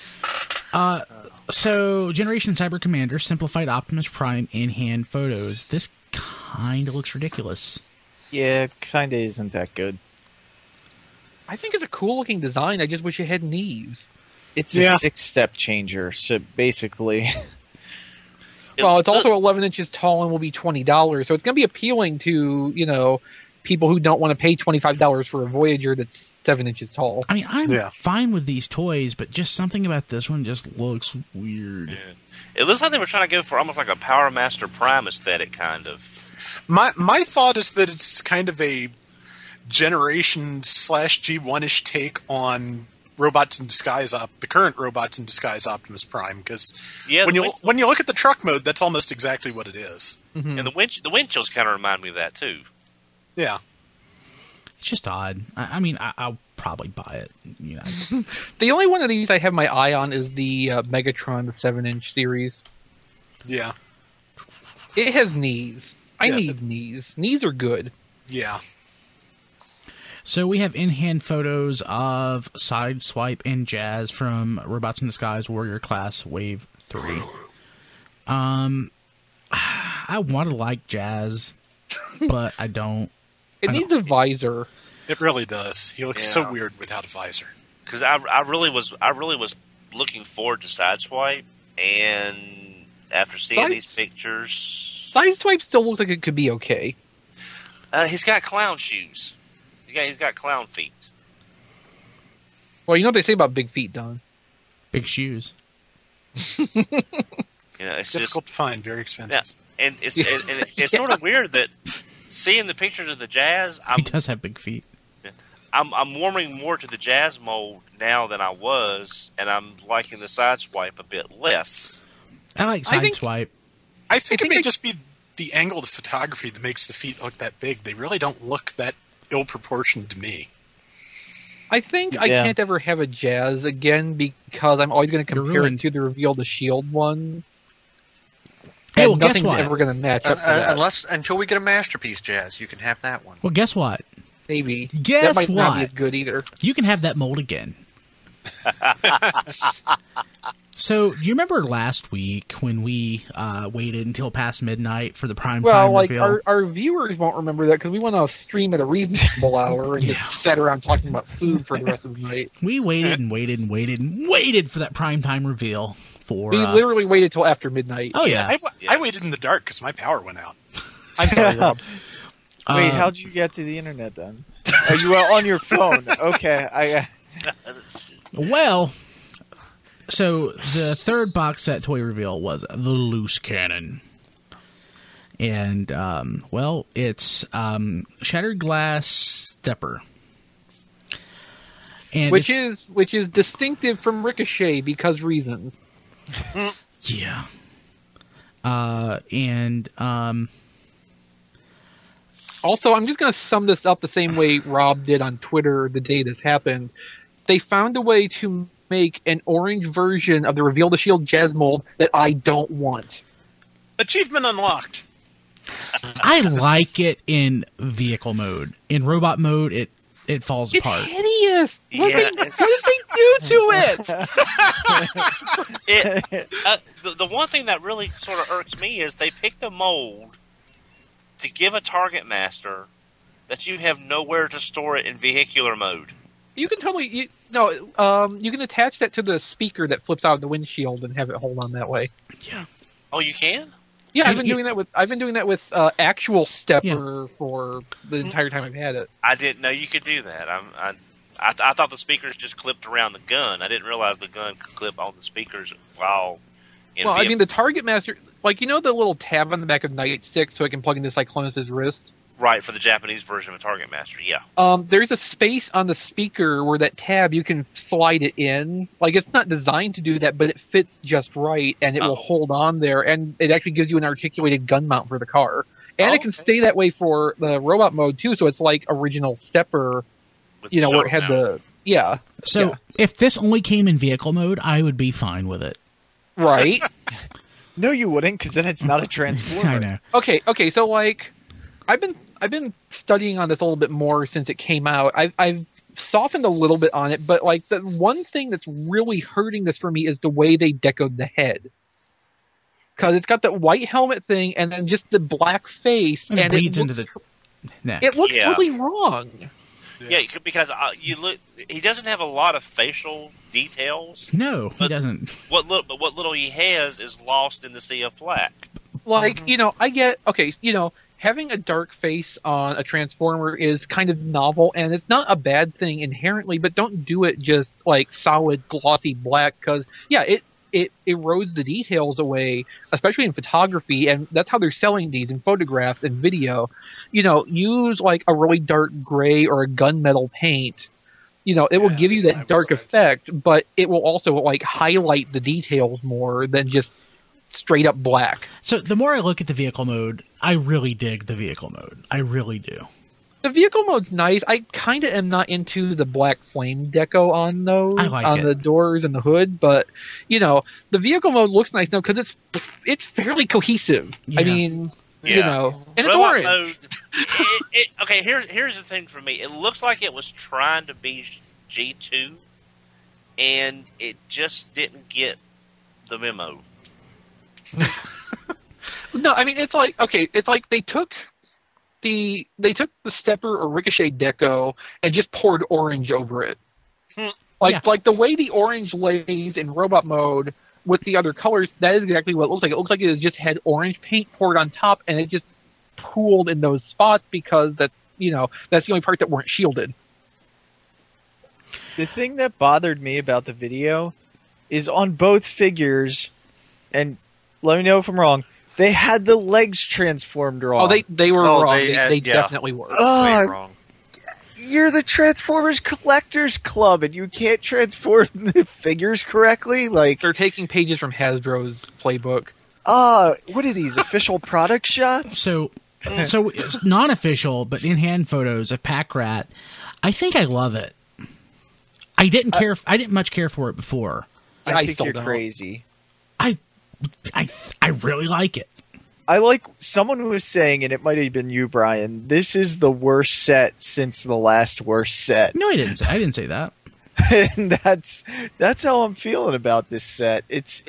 So, Generation Cyber Commander simplified Optimus Prime in-hand photos. This kind of looks ridiculous. Yeah, kind of isn't that good. I think it's a cool-looking design. I just wish it had knees. It's a 6-step changer, so basically... Well, it's also 11 inches tall and will be $20, so it's going to be appealing to, people who don't want to pay $25 for a Voyager that's 7 inches tall. I mean, I'm fine with these toys, but just something about this one just looks weird. Yeah. It looks like they were trying to go for almost like a Power Master Prime aesthetic, kind of. My thought is that it's kind of a Generation / G1-ish take on Robots in Disguise, the current Robots in Disguise Optimus Prime, because when you look at the truck mode, that's almost exactly what it is. Mm-hmm. And the wind chills kind of remind me of that too. Yeah, it's just odd. I mean, I'll probably buy it. The only one of these I have my eye on is the Megatron, the 7-inch series. Yeah, it has knees. I need knees. Knees are good. Yeah. So we have in-hand photos of Sideswipe and Jazz from Robots in Disguise Warrior Class Wave 3. I want to like Jazz, but I don't. It needs a visor. It really does. He looks so weird without a visor. Because I really was looking forward to Sideswipe, and after seeing these pictures, Sideswipe still looks like it could be okay. He's got clown shoes. He's got clown feet. Well, you know what they say about big feet, Don? Big shoes. It's difficult to find, very expensive. Yeah, and it's sort of weird that seeing the pictures of the Jazz, he does have big feet. I'm warming more to the Jazz mold now than I was, and I'm liking the Sideswipe a bit less. I like Sideswipe. I think it may just be the angle of the photography that makes the feet look that big. They really don't look that ill-proportioned to me. I think I can't ever have a Jazz again because I'm always going to compare it to the Reveal the Shield one. Hey, well, nothing's guess what? ever going to match up to that. Until we get a Masterpiece Jazz, you can have that one. Well, guess what? Maybe. Guess that might not be what? as good either. You can have that mold again. So, do you remember last week when we waited until past midnight for the prime time reveal? Our viewers won't remember that because we went off stream at a reasonable hour and just sat around talking about food for the rest of the night. We waited and waited and waited and waited for that prime time reveal. We literally waited till after midnight. Oh, yeah. I waited in the dark because my power went out. I'm sorry, Rob. Wait, how'd you get to the internet then? You were on your phone. Okay, Well, So the third box set toy reveal was the Loose Cannon. And, it's Shattered Glass Stepper. And which is distinctive from Ricochet because reasons. Yeah. Also, I'm just going to sum this up the same way Rob did on Twitter the day this happened. They found a way to make an orange version of the Reveal the Shield Jazz mold that I don't want. Achievement unlocked. I like it in vehicle mode. In robot mode, it falls It's apart. hideous. What did they do to it? The one thing that really sort of irks me is they picked a mold to give a target master that you have nowhere to store it in vehicular mode. You can totally you can attach that to the speaker that flips out of the windshield and have it hold on that way. Yeah. Oh, you can? Yeah, I've been doing that with actual Stepper for the entire time I've had it. I didn't know you could do that. I thought the speakers just clipped around the gun. I didn't realize the gun could clip on the speakers while in Well, vehicle. I mean, the Target Master, like, the little tab on the back of Night 6 so it can plug into Cyclonus' wrist? Right, for the Japanese version of Target Master, yeah. There's a space on the speaker where that tab, you can slide it in. Like, it's not designed to do that, but it fits just right, and it will hold on there, and it actually gives you an articulated gun mount for the car. And it can stay that way for the robot mode, too, so it's like original Stepper, With where it had the... Yeah. So if this only came in vehicle mode, I would be fine with it. Right? No, you wouldn't, because then it's not a Transformer. I know. Okay, so, like, I've been studying on this a little bit more since it came out. I've softened a little bit on it, but like the one thing that's really hurting this for me is the way they decoed the head. Because it's got that white helmet thing and then just the black face, And it bleeds into the neck. It looks totally wrong. Yeah, because you look. He doesn't have a lot of facial details. No, he doesn't. What little he has is lost in the sea of black. Like, I get, having a dark face on a Transformer is kind of novel, and it's not a bad thing inherently, but don't do it just like solid, glossy black, because, it erodes the details away, especially in photography, and that's how they're selling these in photographs and video. Use like a really dark gray or a gunmetal paint. It will give you that dark effect, but it will also like highlight the details more than just straight up black. So the more I look at the vehicle mode, I really dig the vehicle mode. I really do. The vehicle mode's nice. I kind of am not into the black flame deco on those, on the doors and the hood, but the vehicle mode looks nice now because it's fairly cohesive. Yeah. I mean, Yeah. and it's Robot orange. mode. Okay, here's the thing for me. It looks like it was trying to be G2, and it just didn't get the memo. No, I mean it's like they took the Stepper or Ricochet deco and just poured orange over it. Like the way the orange lays in robot mode with the other colors, that is exactly what it looks like. It looks like it just had orange paint poured on top, and it just pooled in those spots because that's the only part that weren't shielded. The thing that bothered me about the video is on both figures, and let me know if I'm wrong, they had the legs transformed wrong. Oh, they were wrong. They yeah. definitely were. Way wrong. You're the Transformers Collectors Club, and you can't transform the figures correctly? Like, They're taking pages from Hasbro's playbook. what are these, official product shots? So it's non-official, but in-hand photos of Pack Rat. I think I love it. I didn't much care for it before. I think still you're don't. crazy. I really like it. I like someone who was saying, and it might have been you, Brian, this is the worst set since the last worst set. No, I didn't say that. And that's how I'm feeling about this set. It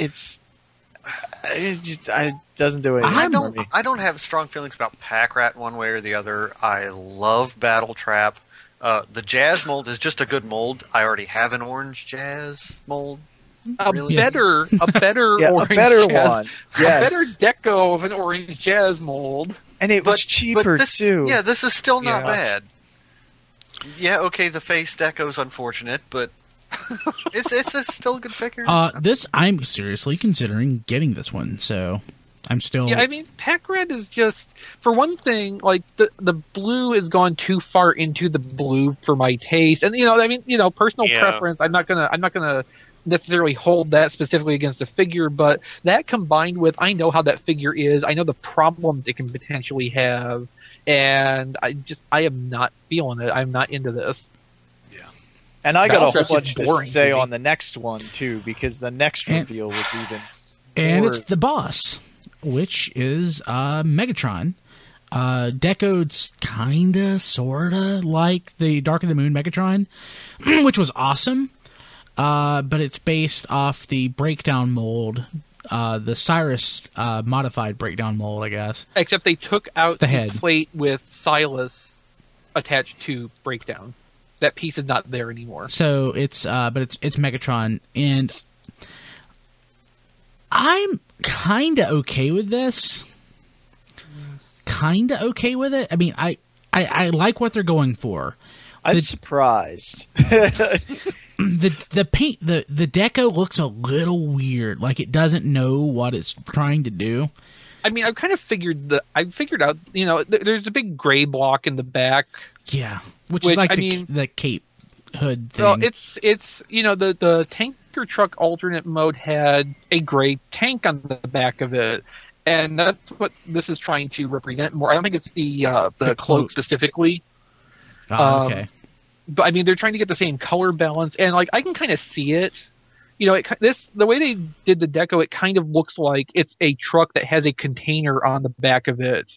doesn't do anything. I don't have strong feelings about Pack Rat one way or the other. I love Battle Trap. The Jazz mold is just a good mold. I already have an orange Jazz mold. A better Yeah, orange a better jazz, one. a Yes. better deco of an orange Jazz mold. And it was cheaper, this, too. Yeah, this is still not Yeah. bad. Yeah, okay, the face deco's unfortunate, but It's still a good figure. I'm seriously considering getting this one, so I'm still. Yeah, I mean, Pac Red is just, for one thing, like the blue has gone too far into the blue for my taste, and personal preference. I'm not gonna necessarily hold that specifically against the figure, but that combined with, I know how that figure is, I know the problems it can potentially have, and I am not feeling it. I'm not into this. And I got a whole Battle bunch Dress is to boring say to me. on the next one, too, because the next reveal was even and more... it's the boss, which is Megatron. Decod's kinda, sorta like the Dark of the Moon Megatron, which was awesome, but it's based off the breakdown mold, the Cyrus modified breakdown mold, I guess. Except they took out The head. plate with Silas attached to Breakdown. That piece is not there anymore. So it's Megatron, and I'm kinda okay with this. Kinda okay with it. I mean, I like what they're going for. I'm surprised. The paint, the deco looks a little weird. Like it doesn't know what it's trying to do. I mean, I figured out, there's a big gray block in the back. Yeah, which is like the cape hood thing. So it's the tanker truck alternate mode had a gray tank on the back of it, and that's what this is trying to represent more. I don't think it's the cloak specifically. Okay. But I mean, they're trying to get the same color balance, and like I can kind of see it. The way they did the deco, it kind of looks like it's a truck that has a container on the back of it.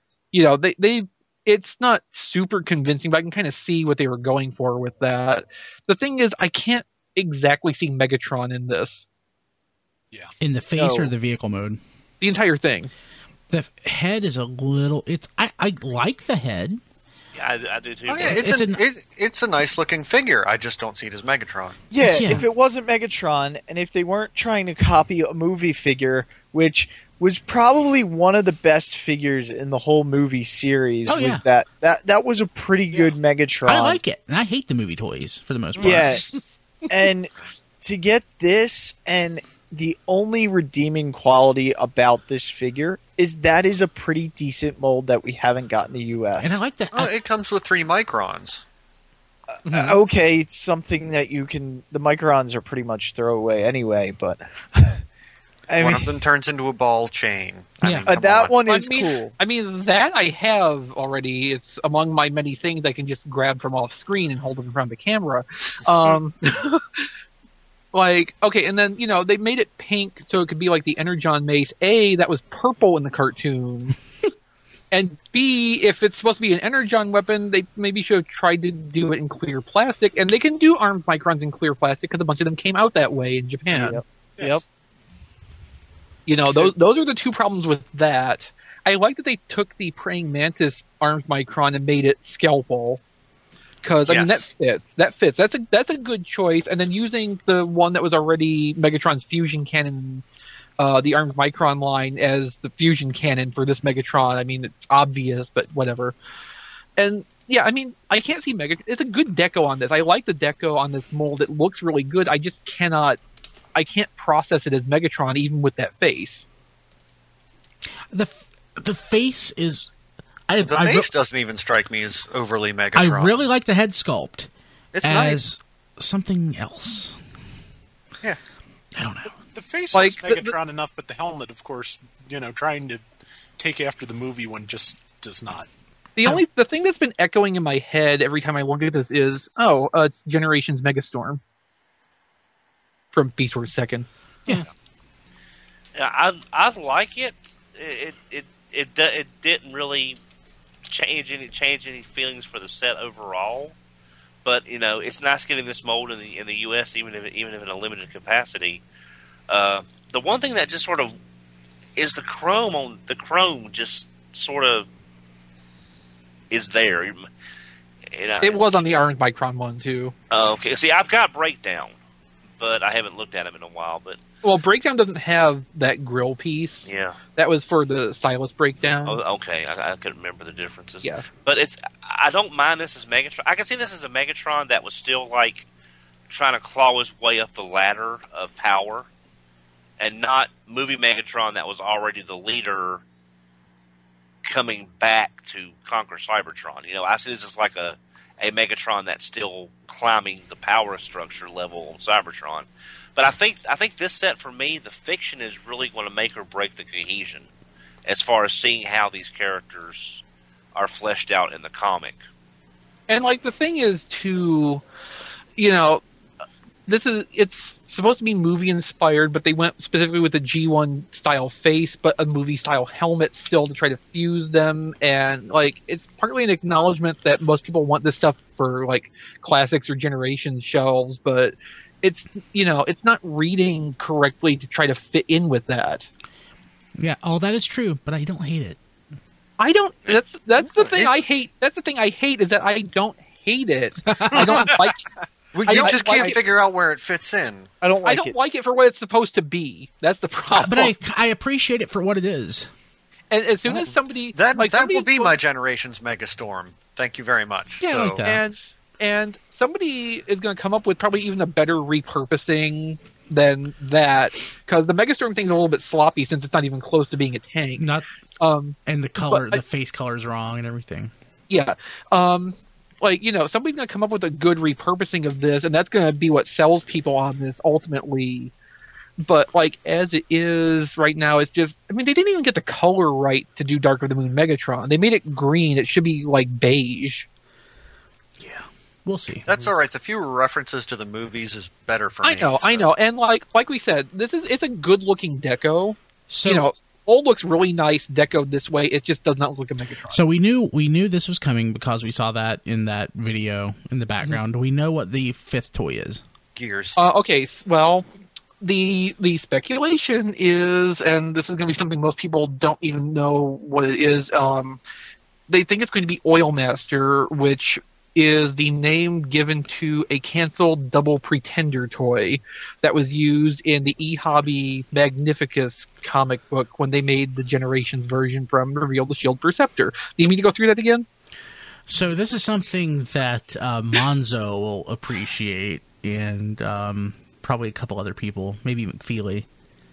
It's not super convincing, but I can kind of see what they were going for with that. The thing is, I can't exactly see Megatron in this. Yeah. In the face or the vehicle mode? The entire thing. The head is a little. I like the head. Yeah, I do too. Oh, yeah, it's a nice looking figure. I just don't see it as Megatron. Yeah, if it wasn't Megatron, and if they weren't trying to copy a movie figure, which was probably one of the best figures in the whole movie series, that was a pretty good Megatron. I like it, and I hate the movie toys for the most part. Yeah, and to get this, and the only redeeming quality about this figure is that is a pretty decent mold that we haven't got in the U.S. And I like that. It comes with 3 microns. Okay, it's something that you can... The microns are pretty much throwaway anyway, but... One of them turns into a ball chain. That one is cool. I mean, that I have already. It's among my many things I can just grab from off screen and hold it in front of the camera. And then, they made it pink so it could be like the Energon Mace. A, that was purple in the cartoon. And B, if it's supposed to be an Energon weapon, they maybe should have tried to do it in clear plastic. And they can do armed microns in clear plastic because a bunch of them came out that way in Japan. Yep. Those are the two problems with that. I like that they took the Praying Mantis armed micron and made it Scalpel. Because I mean that fits. That's a good choice. And then using the one that was already Megatron's fusion cannon, the armed micron line as the fusion cannon for this Megatron. I mean, it's obvious, but whatever. And yeah, I mean, I can't see Megatron. It's a good deco on this. I like the deco on this mold. It looks really good. I just can't process it as Megatron even with that face. The face is. The face doesn't even strike me as overly Megatron. I really like the head sculpt. It's as nice. Something else. Yeah. I don't know. The face is Megatron enough, but the helmet, of course, trying to take after the movie one just does not. The thing that's been echoing in my head every time I look at this is, it's Generations Megastorm from Beast Wars 2nd. Yeah. I like it. It didn't really change any feelings for the set overall, but it's nice getting this mold in the U.S. even if in a limited capacity. The one thing that just sort of is the chrome just sort of is there. It was on the Armed Micron one too. Okay, see, I've got Breakdown, but I haven't looked at him in a while. But Breakdown doesn't have that grill piece. Yeah, that was for the Silas Breakdown. Oh, okay, I couldn't remember the differences. Yeah, but I don't mind this as Megatron. I can see this as a Megatron that was still like trying to claw his way up the ladder of power, and not movie Megatron that was already the leader coming back to conquer Cybertron. You know, I see this as like a Megatron that's still climbing the power structure level on Cybertron. But I think this set, for me, the fiction is really going to make or break the cohesion as far as seeing how these characters are fleshed out in the comic. And, like, the thing is, too, you know, it's supposed to be movie-inspired, but they went specifically with the G1-style face, but a movie-style helmet still to try to fuse them. And, like, it's partly an acknowledgement that most people want this stuff for, like, classics or Generations shelves, but it's, you know, it's not reading correctly to try to fit in with that. Yeah, that is true, but I don't hate it. I don't. That's the thing I hate. That's the thing I hate is that I don't hate it. I don't like it. Well, you just can't figure out where it fits in. I don't like it for what it's supposed to be. That's the problem. But I appreciate it for what it is. And as soon as somebody that will be my Generations Megastorm. Thank you very much. Yeah, like that. And somebody is going to come up with probably even a better repurposing than that, because the Megastorm thing's a little bit sloppy since it's not even close to being a tank. And the color, the face color is wrong and everything. Yeah. Like, you know, somebody's going to come up with a good repurposing of this, and that's going to be what sells people on this ultimately. But, like, as it is right now, it's just, I mean, they didn't even get the color right to do Dark of the Moon Megatron. They made it green. It should be, like, beige. Yeah. We'll see. That's all right. The fewer references to the movies is better for me. I know. And, like we said, it's a good-looking deco. So, you know, old looks really nice decoed this way. It just does not look like a Megatron. So we knew this was coming because we saw that in that video in the background. Mm-hmm. We know what the fifth toy is. Gears. Okay, well, the speculation is, and this is going to be something most people don't even know what it is, they think it's going to be Oil Master, which is the name given to a canceled Double Pretender toy that was used in the eHobby Magnificus comic book when they made the Generations version from Reveal the Shield Perceptor. Do you need me to go through that again? So this is something that Monzo will appreciate, and probably a couple other people, maybe McFeely.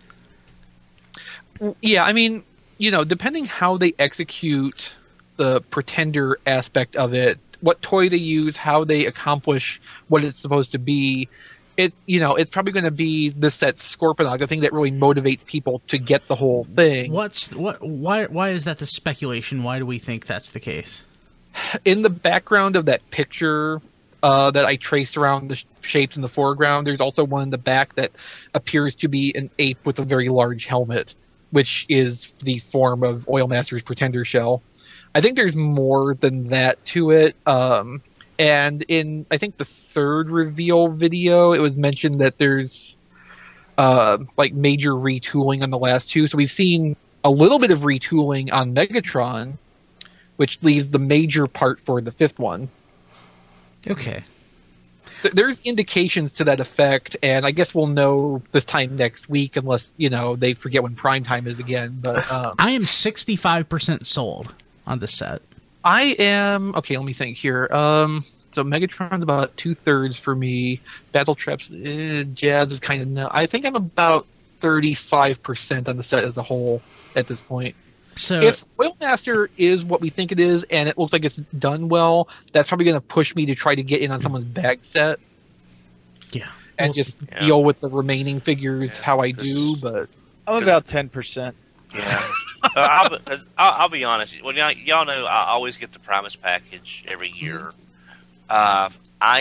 Yeah, I mean, you know, depending how they execute the Pretender aspect of it, what toy they use, how they accomplish what it's supposed to be, it's probably going to be the set Scorponok, the thing that really motivates people to get the whole thing. Why is that the speculation? Why do we think that's the case? In the background of that picture that I traced around the shapes in the foreground, there's also one in the back that appears to be an ape with a very large helmet, which is the form of Oil Master's Pretender shell. I think there's more than that to it. And in, I think, the third reveal video, it was mentioned that there's like major retooling on the last two. So we've seen a little bit of retooling on Megatron, which leaves the major part for the fifth one. Okay. There's indications to that effect, and I guess we'll know this time next week, unless, you know, they forget when prime time is again. But I am 65% sold on this set. I am... Okay, let me think here. So Megatron's about 2/3 for me. Battle Traps, Jazz is kind of... No. I think I'm about 35% on the set as a whole at this point. So if Oil Master is what we think it is, and it looks like it's done well, that's probably going to push me to try to get in on someone's bag set. Yeah. And just deal with the remaining figures how I do, but... I'm about 10%. Yeah. I'll be honest. Well, y'all know I always get the Primus package every year. I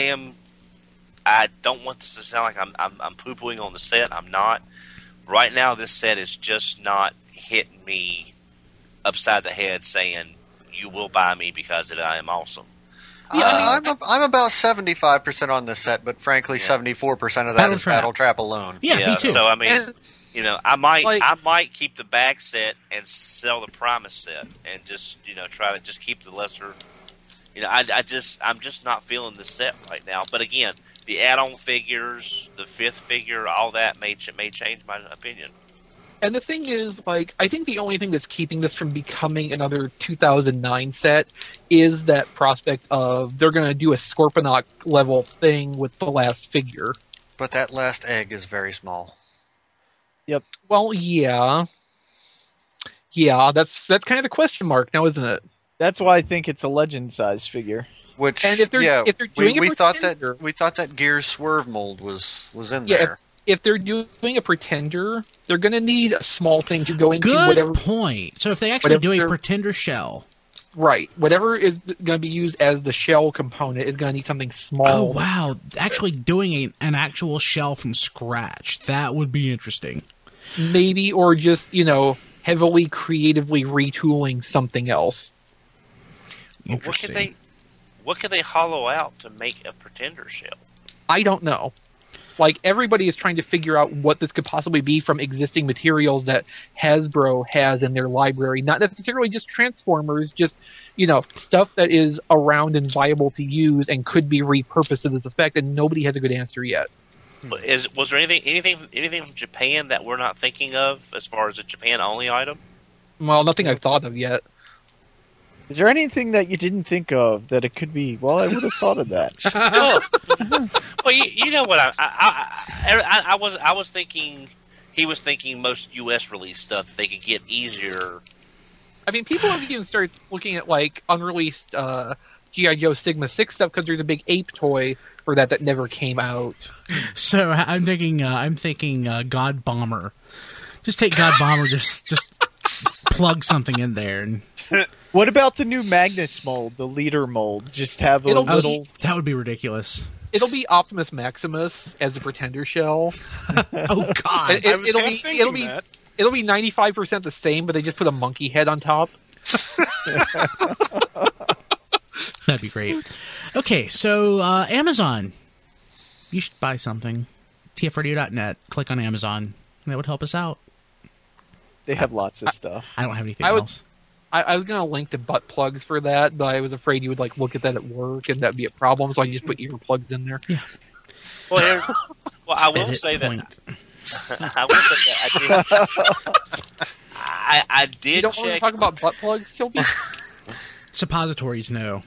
don't want this to sound like I'm poo-pooing on the set. I'm not. Right now, this set is just not hitting me upside the head saying, you will buy me because I am awesome. Yeah, I'm about 75% on this set, but frankly, 74% of that is Battle Trap alone. Yeah, me too. So, I mean... You know, I might keep the bag set and sell the Primus set, and just, you know, try to just keep the lesser. You know, I'm just not feeling the set right now. But again, the add-on figures, the fifth figure, all that may change my opinion. And the thing is, like, I think the only thing that's keeping this from becoming another 2009 set is that prospect of they're going to do a Scorponok level thing with the last figure. But that last egg is very small. Yep. Well, yeah. Yeah, that's kind of the question mark now, isn't it? That's why I think it's a legend size figure. Which, And if they're doing we a thought Pretender- that Gears Swerve mold was in Yeah, there. if they're doing a Pretender, they're going to need a small thing to go into Good whatever. point. So if they actually do a whatever- Pretender shell. Right. Whatever is going to be used as the shell component is going to need something small. Oh, wow. Actually doing an actual shell from scratch. That would be interesting. Maybe, or just, heavily creatively retooling something else. Interesting. What could they hollow out to make a Pretender shell? I don't know. Like, everybody is trying to figure out what this could possibly be from existing materials that Hasbro has in their library. Not necessarily just Transformers, just, stuff that is around and viable to use and could be repurposed to this effect, and nobody has a good answer yet. Was there anything from Japan that we're not thinking of as far as a Japan-only item? Well, nothing I've thought of yet. Is there anything that you didn't think of that it could be? Well, I would have thought of that. Well, you know what I was thinking. He was thinking most U.S. release stuff that they could get easier. I mean, people have even started looking at, like, unreleased G.I. Joe Sigma 6 stuff because there's a big ape toy for that never came out. So I'm thinking God Bomber. Just take God Bomber, just plug something in there. And What about the new Magnus mold, the leader mold? Just have a little... that would be ridiculous. It'll be Optimus Maximus as a Pretender shell. Oh God! I was half thinking that. It'll be 95% the same, but they just put a monkey head on top. That'd be great. Okay, so Amazon. You should buy something. tfradio.net. Click on Amazon. That would help us out. They have lots of stuff. I don't have anything I would- else. I was going to link to butt plugs for that, but I was afraid you would look at that at work and that'd be a problem, so I just put earplugs in there. Yeah. Well, I will Edit say point. that. I will say that I did You don't want to check. talk about butt plugs, Kilby? Suppositories, no.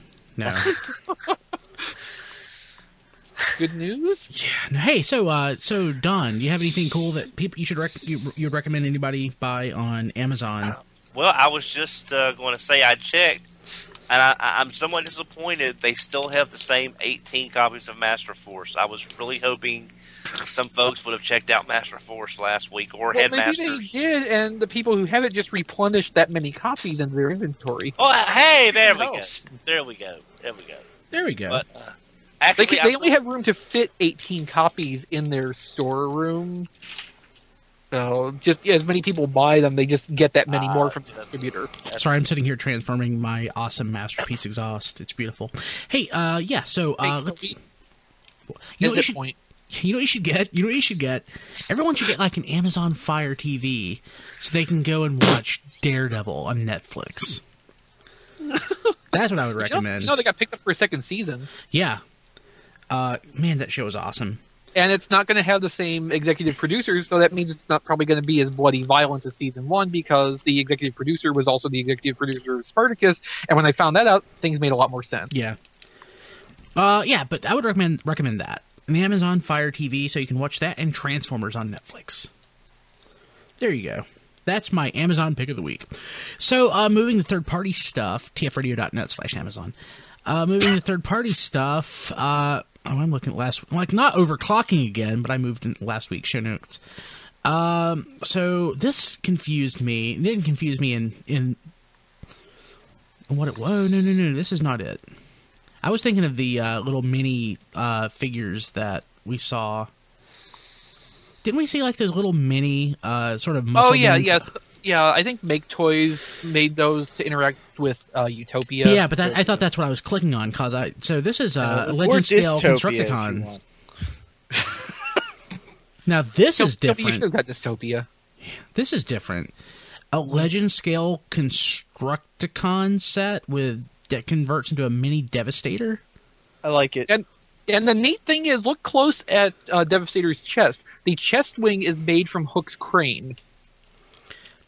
Good news? Yeah. Hey, so Don, do you have anything cool that people you'd recommend anybody buy on Amazon? Well, I was just going to say I checked, and I'm somewhat disappointed they still have the same 18 copies of Master Force. I was really hoping some folks would have checked out Master Force last week or Well, maybe Headmasters. they did, and the people who have it just replenished that many copies in their inventory. Oh, hey, there we No. go. There we go. There we go. But They, actually, they only have room to fit 18 copies in their storeroom. So, just as many people buy them, they just get that many more from the distributor. Sorry, I'm sitting here transforming my awesome Masterpiece exhaust. It's beautiful. Hey, yeah, so let's... Hey, You know, at what this you, point, should, you know what you should get? You know what you should get? Everyone should get like an Amazon Fire TV so they can go and watch Daredevil on Netflix. That's what I would recommend. they got picked up for a second season. Yeah. Man, that show is awesome. And it's not going to have the same executive producers, so that means it's not probably going to be as bloody violent as season one, because the executive producer was also the executive producer of Spartacus, and when I found that out, things made a lot more sense. Yeah. Yeah, but I would recommend that. An Amazon Fire TV so you can watch that and Transformers on Netflix. There you go. That's my Amazon pick of the week. So, moving to third-party stuff, tfradio.net/Amazon. Moving to third-party stuff, I'm looking at not overclocking again, but I moved in last week's show notes. So this confused me. It didn't confuse me in what it was. No, this is not it. I was thinking of the little mini figures that we saw. Didn't we see like those little mini sort of muscle men? Yeah. I think Make Toys made those to interact with Utopia. Yeah, but I thought that's what I was clicking on so this is Legend Scale Constructicons. Now this is You different. still got Dystopia. This is different. A Legend Scale Constructicon set that converts into a mini Devastator. I like it. And the neat thing is, look close at Devastator's chest. The chest wing is made from Hook's crane.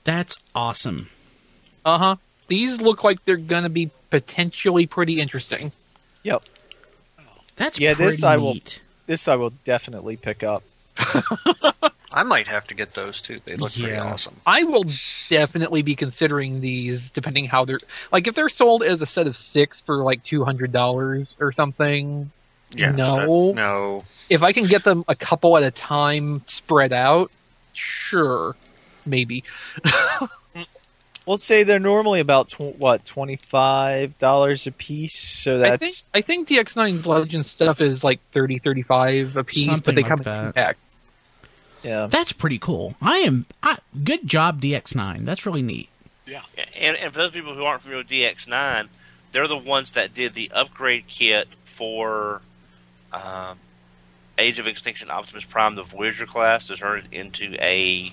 That's awesome. Uh-huh. These look like they're going to be potentially pretty interesting. Yep. That's Yeah, pretty this I will. neat. This I will definitely pick up. I might have to get those too. They look pretty Yeah. awesome. I will definitely be considering these, depending how they're... Like, if they're sold as a set of 6 for, like, $200 or something, Yeah, no. no. If I can get them a couple at a time spread out, sure. Maybe. We'll say they're normally about $25 a piece. So that's I think DX9's Legend stuff is like $30-$35 a piece, Something but they like come in that. 2 packs. yeah. That's pretty cool. Good job, DX9. That's really neat. Yeah. And for those people who aren't familiar with DX9, they're the ones that did the upgrade kit for Age of Extinction Optimus Prime, the Voyager class, to turn it into a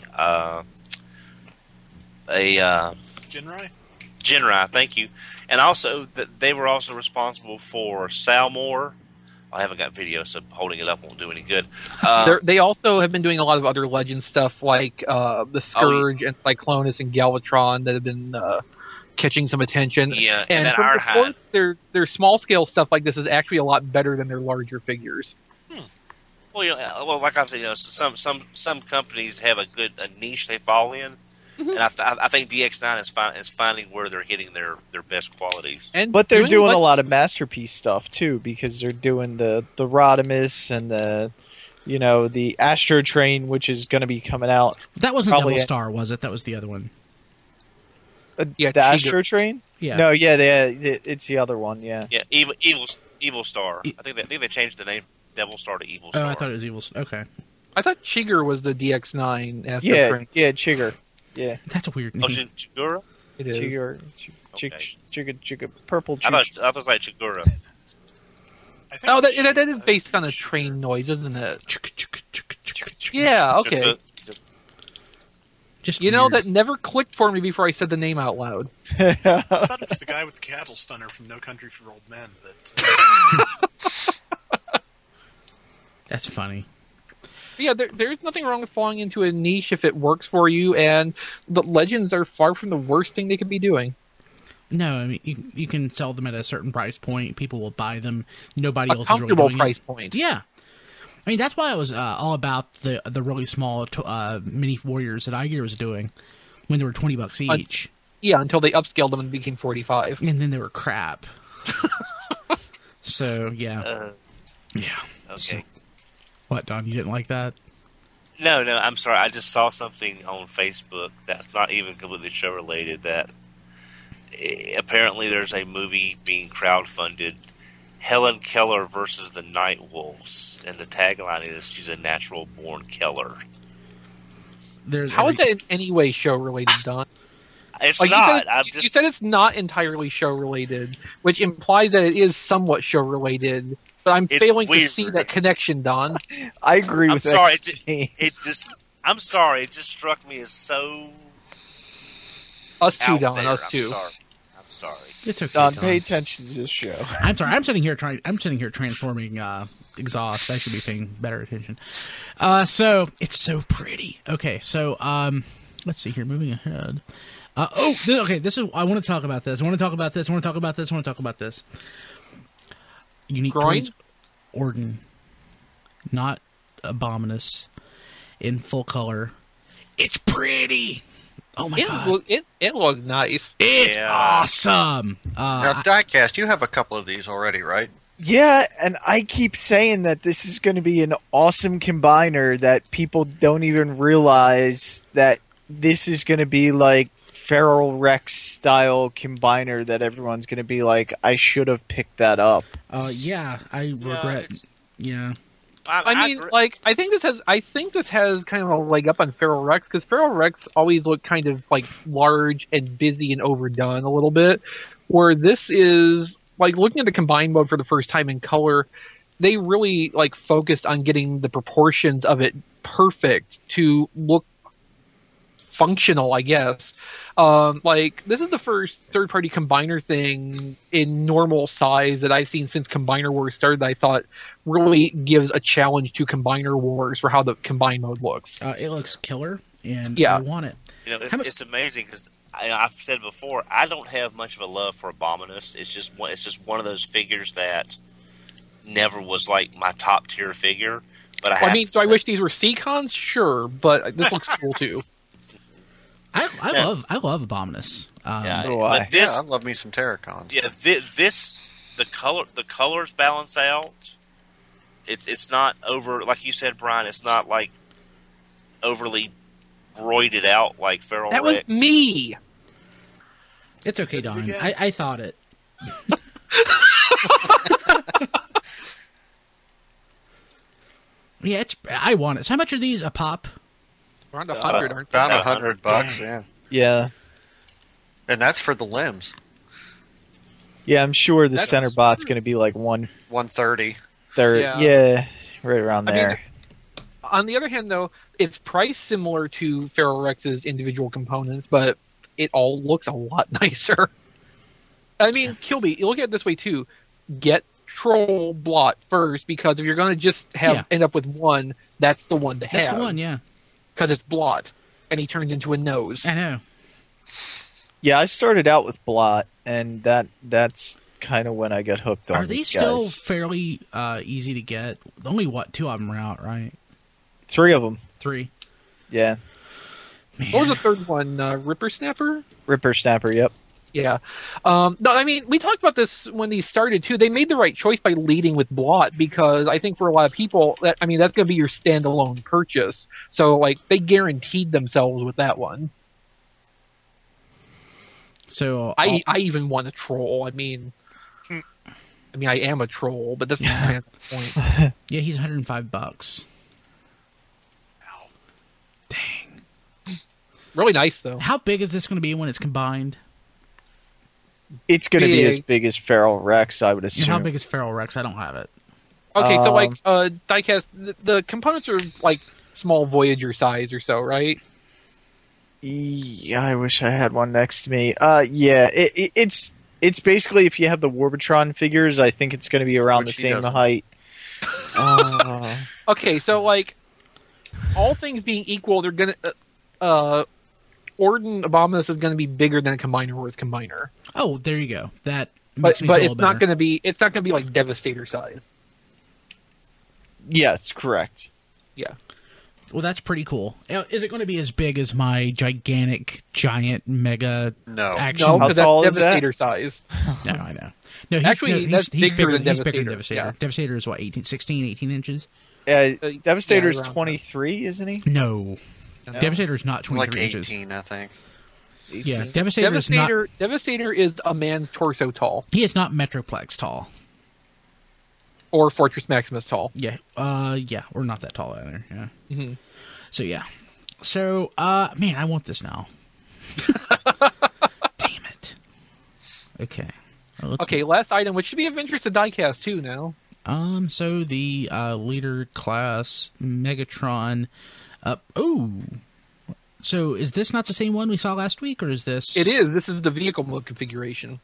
Jinrai, thank you. And also, they were also responsible for Salmore. I haven't got video, so holding it up won't do any good. They also have been doing a lot of other Legend stuff, like the Scourge and Cyclonus and Galvatron that have been catching some attention. Yeah, and that from Ironhide. reports, their small scale stuff like this is actually a lot better than their larger figures. Well, like I said, some companies have a niche they fall in, and I think DX9 is finding where they're hitting their best qualities. But they're doing a lot of masterpiece stuff too, because they're doing the Rodimus and the Astro Train, which is going to be coming out. That wasn't Probably Devil Star, was it? That was the other one. Yeah, the Tiger. Astro Train. Yeah. No, yeah, it's the other one. Yeah. Yeah, Evil Star. I think they changed the name Devil Star to Evil Star. Oh, I thought it was Evil. Okay. I thought Chigger was the DX9 Astro Yeah, Train. yeah, Chigger. Yeah, That's a weird name. Oh, Chigura? It is. Chigger, Okay. Chigger, purple. I thought it was like Chigura. I think Oh, that is based on a train noise, isn't it? Yeah, okay. Just You know, weird. that never clicked for me before I said the name out loud. I thought it was the guy with the cattle stunner from No Country for Old Men. That's funny. Yeah, there's nothing wrong with falling into a niche if it works for you, and the Legends are far from the worst thing they could be doing. No, I mean you can sell them at a certain price point. People will buy them. Nobody A else is really comfortable doing price it. point. Yeah, I mean that's why I was all about the really small mini warriors that iGear was doing when they were $20 each, Yeah, until they upscaled them and became 45. and then they were crap. So yeah, yeah. Okay. What, Don? You didn't like that? No, I'm sorry. I just saw something on Facebook that's not even completely show related. That apparently there's a movie being crowdfunded, Helen Keller versus the Night Wolves, and the tagline is "She's a natural born Keller." How is that in any way show related, Don? It's Like not. you said it's not entirely show related, which implies that it is somewhat show related. But I'm It's failing to weird. see that connection, Don. I agree I'm with sorry. that. I'm sorry. It just struck me as so Us too, out Don. there. Us I'm too. sorry. I'm sorry. It's okay. Don, Don. pay attention to this show. I'm sorry. I'm sitting here transforming exhaust. I should be paying better attention. So it's so pretty. Okay, so let's see here. Moving ahead. This is. I want to talk about this. I want to talk about this. I want to talk about this. I want to talk about this. Unique Groin? Toys Orden, not Abominus, in full color. It's pretty. Oh my god! It looked nice. It's Yeah. awesome. Now, Diecast, you have a couple of these already, right? Yeah, and I keep saying that this is going to be an awesome combiner that people don't even realize that this is going to be like Feral Rex style combiner that everyone's going to be like, I should have picked that up. Yeah, I regret. it's- Yeah. I mean, like, I think this has kind of a leg up on Feral Rex, because Feral Rex always looked kind of like large and busy and overdone a little bit, where this is like looking at the combined mode for the first time in color. They really like focused on getting the proportions of it perfect to look functional, I guess. Like, this is the first third-party combiner thing in normal size that I've seen since Combiner Wars started that I thought really gives a challenge to Combiner Wars for how the combine mode looks. It looks killer. and Yeah. I want it. You know, How much- it's amazing because I've said before, I don't have much of a love for Abominus. It's just one of those figures that never was like my top tier figure. But I do I wish these were Seacons? Sure, but this looks cool too. I love Abominus. Yeah, So do I. but this, I love me some Terracons. yeah, the colors balance out. It's not over, like you said, Brian. It's not like overly roided out like Feral That was Rex. me. It's okay, Don. again. I thought it. Yeah, I want it. So how much are these a pop? Around 100, aren't they? About $100, yeah. Yeah. And that's for the limbs. Yeah, I'm sure the That's- center bot's going to be like 1/3. 130. Yeah, right around I mean, there. On the other hand, though, it's priced similar to Feral Rex's individual components, but it all looks a lot nicer. I mean, Kilby, you look at it this way too. Get Troll Blot first, because if you're going to just end up with one, that's the one to have. That's the one, yeah. Because it's Blot, and he turns into a nose. I know. Yeah, I started out with Blot, and that's kind of when I got hooked on Are these these still guys. fairly easy to get? Only, two of them are out, right? 3 of them. 3. Yeah. Man. What was the third one? Ripper Snapper? Ripper Snapper, yep. Yeah. No, I mean, we talked about this when these started, too. They made the right choice by leading with Blot, because I think for a lot of people, that's going to be your standalone purchase. So, like, they guaranteed themselves with that one. So I even want a troll. I mean, I am a troll, but that's not the point. yeah, he's $105. Ow. Dang. Really nice, though. How big is this going to be when it's combined? It's going to be Big. as big as Feral Rex, I would And assume. how big is Feral Rex? I don't have it. Okay, so, like, Um, diecast, the components are, like, small Voyager size or so, right? Yeah, I wish I had one next to me. Yeah, it's basically, if you have the Warbitron figures, I think it's going to be around Which the he same doesn't. height. Okay, so, like, all things being equal, they're going to... Orden Abominus is going to be bigger than a Combiner was Combiner. Oh, there you go. That But makes me feel it's not better. going to be... It's not going to be, like, Devastator size. Yes, correct. Yeah. Well, that's pretty cool. Is it going to be as big as my giant, mega No. action? No, How because tall that's is that? Devastator size. No, I know. No, he's, Actually, no, that's he's bigger than He's bigger than Devastator, Devastator. yeah. Devastator is what, 18 inches? Devastator's yeah, around 23, isn't he? No. Devastator is not 23 Like inches. 18, I think. Yeah, Devastator is not. Devastator is a man's torso tall. He is not Metroplex tall. Or Fortress Maximus tall. Yeah, yeah, or not that tall either. Yeah. Mhm. So yeah. So, man, I want this now. Damn it. Okay. Well, let's Okay, last item, which should be of interest to diecast too now. So the leader class Megatron. So is this not the same one we saw last week, or is this? It is. This is the vehicle mode configuration.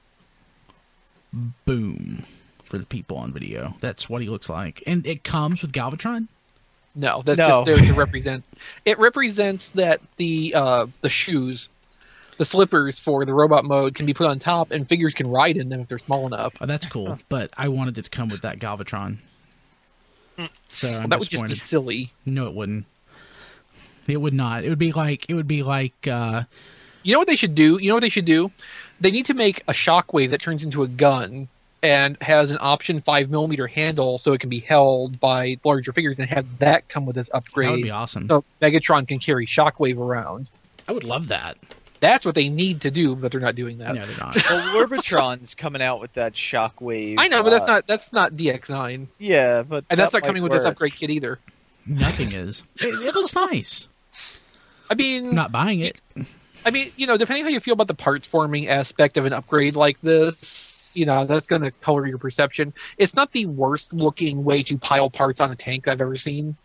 Boom. For the people on video, that's what he looks like, and it comes with Galvatron. No, that's No. just there to represent. It represents that the shoes, the slippers for the robot mode can be put on top, and figures can ride in them if they're small enough. Oh, that's cool, but I wanted it to come with that Galvatron. So I'm That would just be disappointed. silly. No, it wouldn't. It would not. It would be like. You know what they should do? They need to make a shockwave that turns into a gun and has an option 5mm handle so it can be held by larger figures, and have that come with this upgrade. That would be awesome. So Megatron can carry Shockwave around. I would love that. That's what they need to do, but they're not doing that. No, they're not. Well, Warbitron's coming out with that Shockwave. I know, but that's not DX9, Yeah, but and that's that not coming might with this work. upgrade kit either. Nothing is. It looks nice. I mean, I'm not buying it. depending how you feel about the parts forming aspect of an upgrade like this, that's going to color your perception. It's not the worst looking way to pile parts on a tank I've ever seen.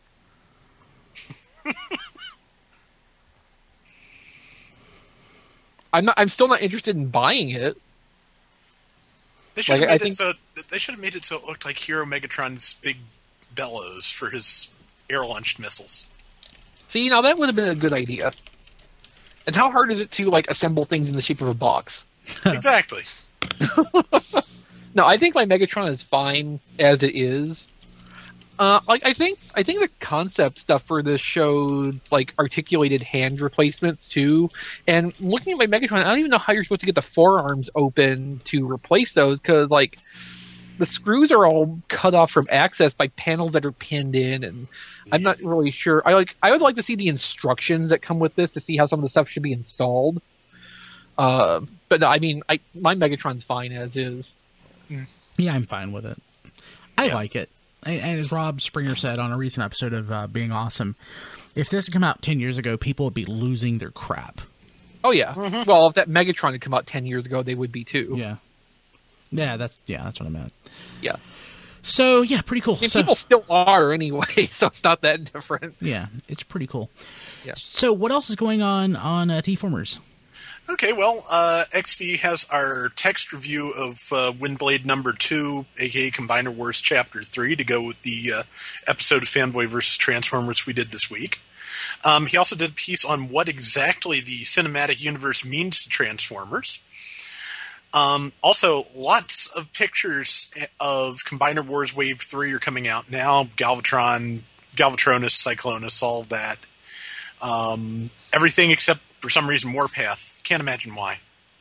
I'm still not interested in buying it. They should Like, have I made think- they should have made it so it looked like Hero Megatron's big bellows for his air launched missiles. See, now that would have been a good idea. And how hard is it to like assemble things in the shape of a box? Exactly. No, I think my Megatron is fine as it is. I think the concept stuff for this showed like articulated hand replacements too. And looking at my Megatron, I don't even know how you're supposed to get the forearms open to replace those because like the screws are all cut off from access by panels that are pinned in, and I'm not really sure. I would like to see the instructions that come with this to see how some of the stuff should be installed. But no, I mean, my Megatron's fine as is. Yeah, I'm fine with it. I like it. And as Rob Springer said on a recent episode of Being Awesome, if this had come out 10 years ago, people would be losing their crap. Oh, yeah. Mm-hmm. Well, if that Megatron had come out 10 years ago, they would be too. Yeah. Yeah, that's what I meant. Yeah. So, yeah, pretty cool. I mean, people still are anyway, so it's not that different. Yeah, it's pretty cool. Yeah. So, what else is going on T-Formers? Okay, well, XV has our text review of Windblade number 2, aka Combiner Wars Chapter 3, to go with the episode of Fanboy vs. Transformers we did this week. He also did a piece on what exactly the cinematic universe means to Transformers. Also, lots of pictures of Combiner Wars Wave 3 are coming out now. Galvatron, Galvatronus, Cyclonus, all of that. Everything except, for some reason, Warpath. Can't imagine why.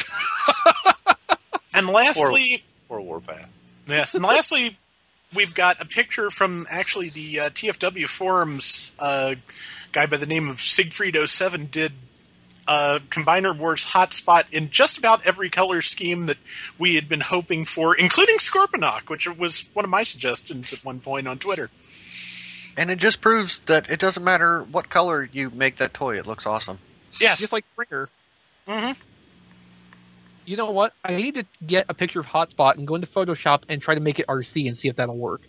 And lastly... Or Warpath. Yes, and lastly, we've got a picture from actually the TFW forums. Guy by the name of Siegfried07 did Combiner Wars Hotspot in just about every color scheme that we had been hoping for, including Scorponok, which was one of my suggestions at one point on Twitter. And it just proves that it doesn't matter what color you make that toy, it looks awesome. Yes. Just like Springer. Mm-hmm. You know what? I need to get a picture of Hotspot and go into Photoshop and try to make it RC and see if that'll work.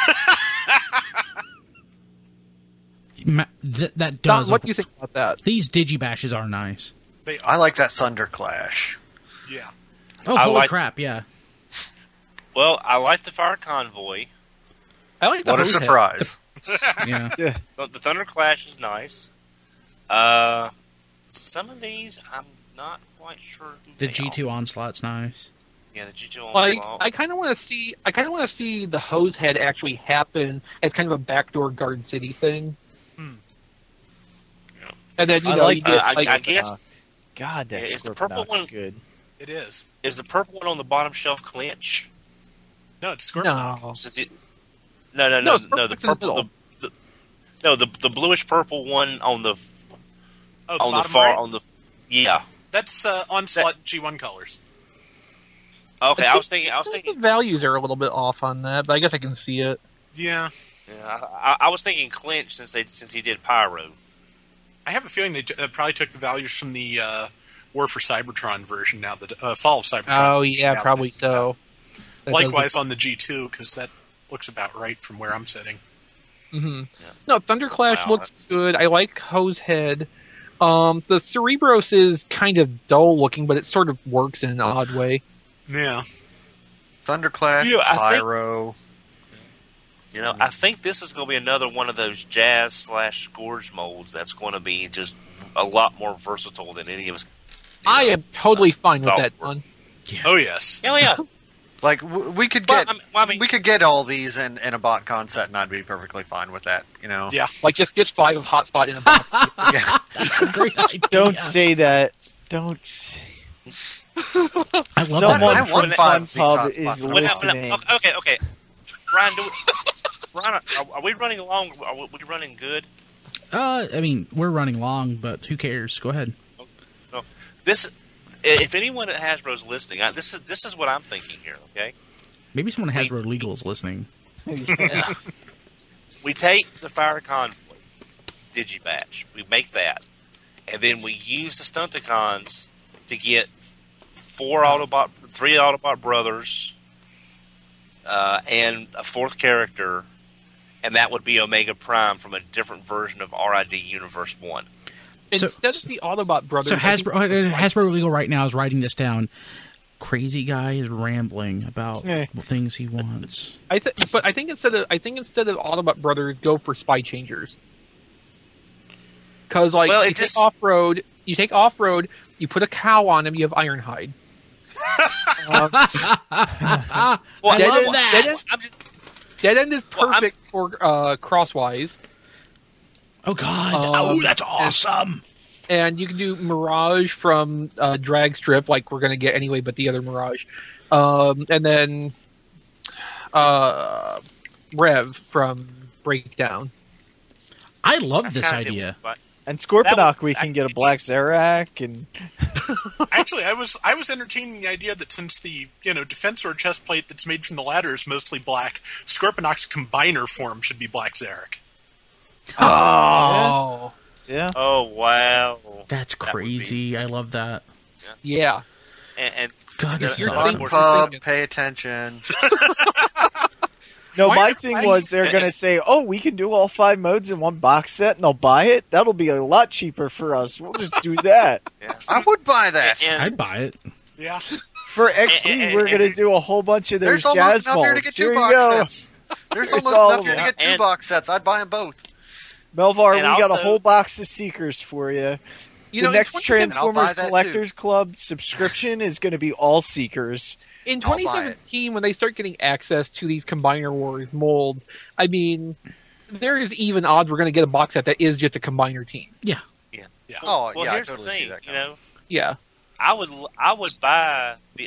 That Don, does. what do you think about that? These Digibashes are nice. I like that Thunder Clash. Yeah. Oh, holy crap, yeah. Well, I like the Fire Convoy. I like the What a hose head. surprise. Yeah. The Thunder Clash is nice. Some of these, I'm not quite sure. The G2 Onslaught's nice. Yeah, the G2 Like, Onslaught. I kind of want to see the hose head actually happen as kind of a backdoor Guard City thing. Yeah. And then I you get I guess. God, that Is the purple one good. It is. Is the purple one on the bottom shelf clinch? No, it's Scorponok. no. Since it, No, no. The Scorponok's in the purple. The bluish purple one on the Oh, on the bottom far right? on the yeah. That's Onslaught G1 colors. Okay, I was The thinking. values are a little bit off on that, but I guess I can see it. Yeah. Yeah, I was thinking clinch since he did pyro. I have a feeling they probably took the values from the War for Cybertron version now, the Fall of Cybertron. Oh version yeah, now probably that they've come out. so. That does Likewise on the G2, because that looks about right from where I'm sitting. Mm-hmm. Yeah. No, Thunderclash Wow, looks good. I like Hosehead. The Cerebros is kind of dull looking, but it sort of works in an odd way. Yeah. Thunder Clash, Yeah, I think- Pyro. I think this is going to be another one of those Jazz/Scourge molds that's going to be just a lot more versatile than any of us. I am totally fine with that Software. one. Oh, yes. Hell yeah. Like we could Well, get, I mean- we could get all these in a bot concept, and I'd be perfectly fine with that. You know. Yeah. Like just 5 of Hotspot in a box. Yeah. That's a great idea. Don't say that. Don't say. I love Someone I that. want from 5 of these Pub hotspots. is When listening. okay. Ryan, Ryan, are we running along? Are we running good? I mean, we're running long, but who cares? Go ahead. No. This, if anyone at Hasbro's listening, this is what I'm thinking here. Okay, Maybe someone at Hasbro Legal is listening. we take the Fire Convoy Digibatch, we make that, and then we use the Stunticons to get 3 Autobot brothers, and a 4th character, and that would be Omega Prime from a different version of RID Universe 1. Instead of the Autobot brothers... So I think- Hasbro Legal right now is writing this down. Crazy guy is rambling about things he wants. But I think instead of Autobot brothers, go for Spy Changers. Because like Well, you it take just- off-road, you put a cow on him, you have Ironhide. Well, I Dead love end- that. dead end- I'm just, Dead End is Well, I'm- perfect for crosswise, Oh God! That's awesome. and you can do Mirage from Drag Strip, like we're gonna get anyway, but the other Mirage, and then Rev from Breakdown. I love I this kinda did idea. with- but And Scorponok, That would- we can get a Black Zarak, and Actually, I was entertaining the idea that since the Defensor chest plate that's made from the ladder is mostly black, Scorponok's combiner form should be Black Zarak. Oh, yeah. Oh wow! That's That would be- crazy. I love that. yeah. And God, this is the- awesome. You're Pub, thinking. pay attention. No, Why my are- thing was they're going to say, "Oh, we can do all 5 modes in one box set, and they'll buy it. That'll be a lot cheaper for us. We'll just do that." yeah. I would buy that. And- I'd buy it. Yeah. For XP, we're going to do a whole bunch of those There's almost jazz enough here to modes. get Here 2 you box go. sets. There's It's almost all enough of here to them. get 2 And- box sets. I'd buy them both. Melvar, And we got a also- whole box of Seekers for you. You The know, next in 2017 And I'll buy Transformers that, Collectors Club subscription is going to be all Seekers. in I'll buy it. 2017, when they start getting access to these Combiner Wars molds, I mean, there is even odds we're going to get a box set that is just a Combiner team. Yeah. Oh, well, yeah, I here's totally the see thing. that You coming. know, Yeah. I would buy the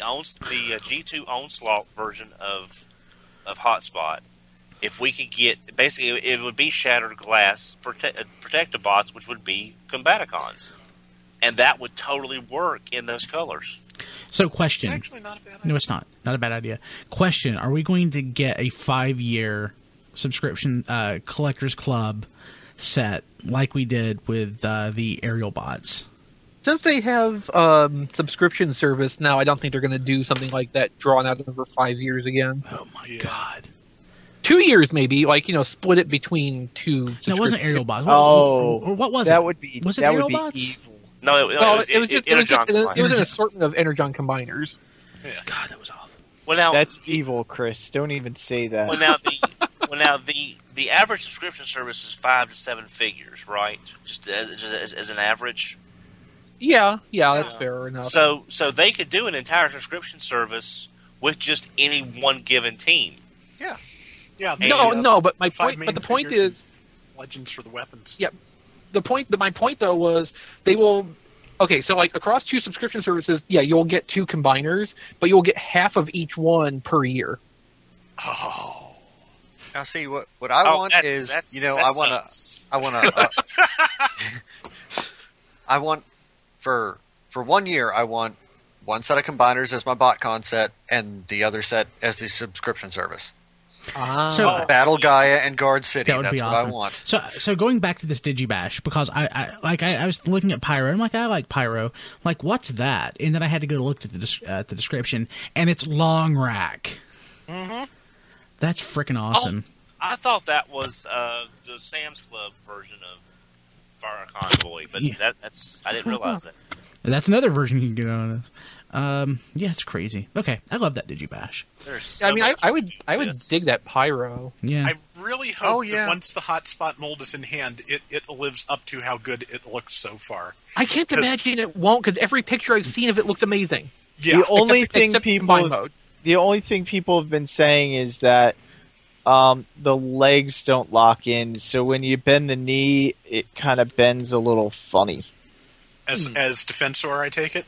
G2 Onslaught version of Hotspot if we could get basically it would be shattered glass Protectobots, which would be Combaticons, and that would totally work in those colors. So, It's question. actually not a bad idea. No, it's not. Not a bad idea. Question: are we going to get a 5-year subscription collectors club set like we did with the aerial bots? Since they have subscription service now, I don't think they're going to do something like that drawn out over 5 years again. Oh my Yeah. God! 2 years maybe, like, split it between 2 No, it wasn't aerial bots. Oh, or what was that it? would be Was it that aerial would be bots? evil. No, Well, it was Energon it was an Combiner. assortment of Energon combiners. God, that was awful. Well, now That's evil, Chris. Don't even say that. Well, now the average subscription service is 5 to 7 figures, right? Just as an average. Yeah, that's fair enough. So they could do an entire subscription service with just any one given team. Yeah. No, but my five point. main But the point figures is, and legends for the weapons. Yeah. My point though was they will. Okay, so like across 2 subscription services, yeah, you'll get 2 combiners, but you'll get half of each one per year. Oh. Now, see what I want is that I want for 1 year I want one set of combiners as my BotCon set and the other set as the subscription service. So Battle Gaia and Guard City. that would That's be what awesome. I want. So going back to this Digibash, because I was looking at Pyro. I'm like, I like Pyro. Like, what's that? And then I had to go look at the description, and it's Long Rack. Mm-hmm. That's freaking awesome. I thought that was the Sam's Club version of Fire Convoy, but Yeah. that's I didn't realize that. That's another version you can get on this. Yeah, it's crazy. Okay, I love that Digibash. There's so I mean, much I would this. dig that Pyro. Yeah. I really hope Oh, yeah. that once the hotspot mold is in hand, it lives up to how good it looks so far. I can't 'Cause- imagine it won't, because every picture I've seen of it looks amazing. Yeah. The only Except thing combine people mode. the only thing people have been saying is that the legs don't lock in, so when you bend the knee, it kind of bends a little funny. As Defensor, I take it.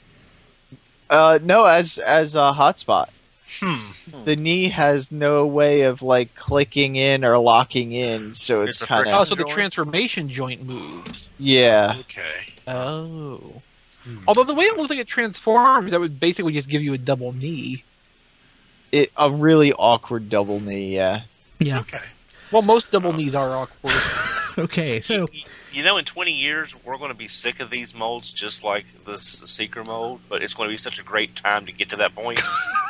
No, as a hotspot, Hmm. the knee has no way of like clicking in or locking in, so it's It's a kind friction Oh, of so the joint? transformation joint moves. yeah. Okay. Oh. Although the way it looks like it transforms, that would basically just give you a double knee. A really awkward double knee. Yeah. Yeah. Okay. Well, most double knees are awkward. Okay, so You know, in 20 years, we're going to be sick of these molds, just like this Seeker mold. But it's going to be such a great time to get to that point.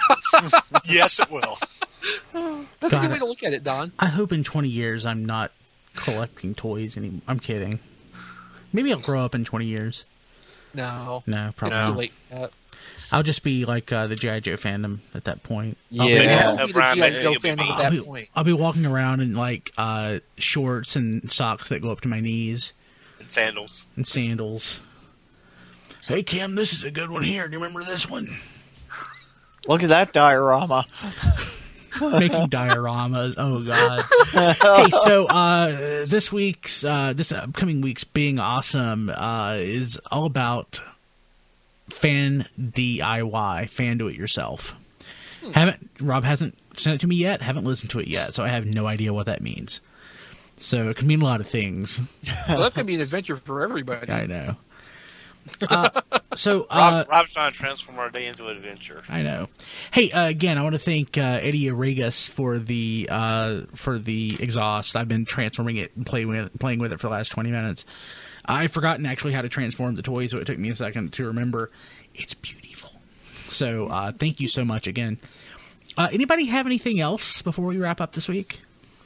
Yes, it will. That's a Got good it. way to look at it, Don. I hope in 20 years I'm not collecting toys anymore. I'm kidding. Maybe I'll grow up in 20 years. No. No, probably It's not. too late. for that. I'll just be like the G.I. Joe fandom at that point. Yeah. I'll No, be the Brian, G.I. basically, Joe you'll be fan fine. at that point. I'll be walking around in like shorts and socks that go up to my knees And sandals. And sandals. Hey, Kim, this is a good one here. Do you remember this one? Look at that diorama. Making dioramas. Oh, God. Hey, so this upcoming week's Being Awesome is all about fan DIY, fan do-it-yourself. Rob hasn't sent it to me yet, haven't listened to it yet, so I have no idea what that means. So it can mean a lot of things. Well, that could be an adventure for everybody. I know. Rob's trying to transform our day into an adventure. I know. Hey, again, I want to thank Eddie Aregas for the exhaust. I've been transforming it and playing with it for the last 20 minutes. I've forgotten actually how to transform the toy, so it took me a second to remember. It's beautiful. So thank you so much again. Anybody have anything else before we wrap up this week?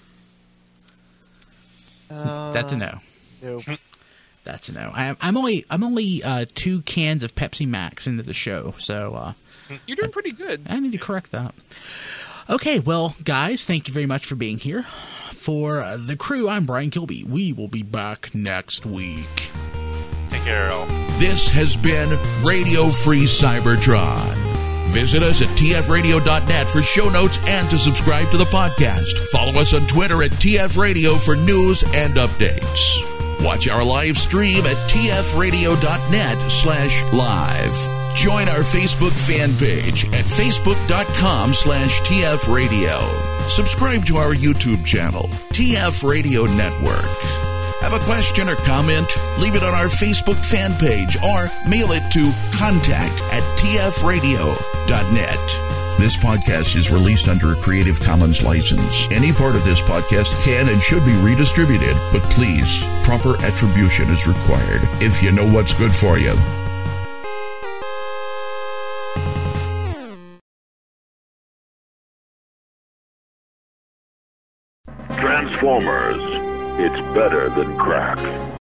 That's a no. Nope. That's a no. I'm only 2 cans of Pepsi Max into the show, so You're doing pretty good. I need to correct that. Okay, well, guys, thank you very much for being here. For the crew, I'm Brian Kilby. We will be back next week. Take care, all. This has been Radio Free Cybertron. Visit us at tfradio.net for show notes and to subscribe to the podcast. Follow us on Twitter at tfradio for news and updates. Watch our live stream at tfradio.net/live. Join our Facebook fan page at facebook.com/tfradio. Subscribe to our YouTube channel, TF Radio Network. Have a question or comment? Leave it on our Facebook fan page or mail it to contact@tfradio.net. This podcast is released under a Creative Commons license. Any part of this podcast can and should be redistributed, but please, proper attribution is required if you know what's good for you. Transformers, it's better than crack.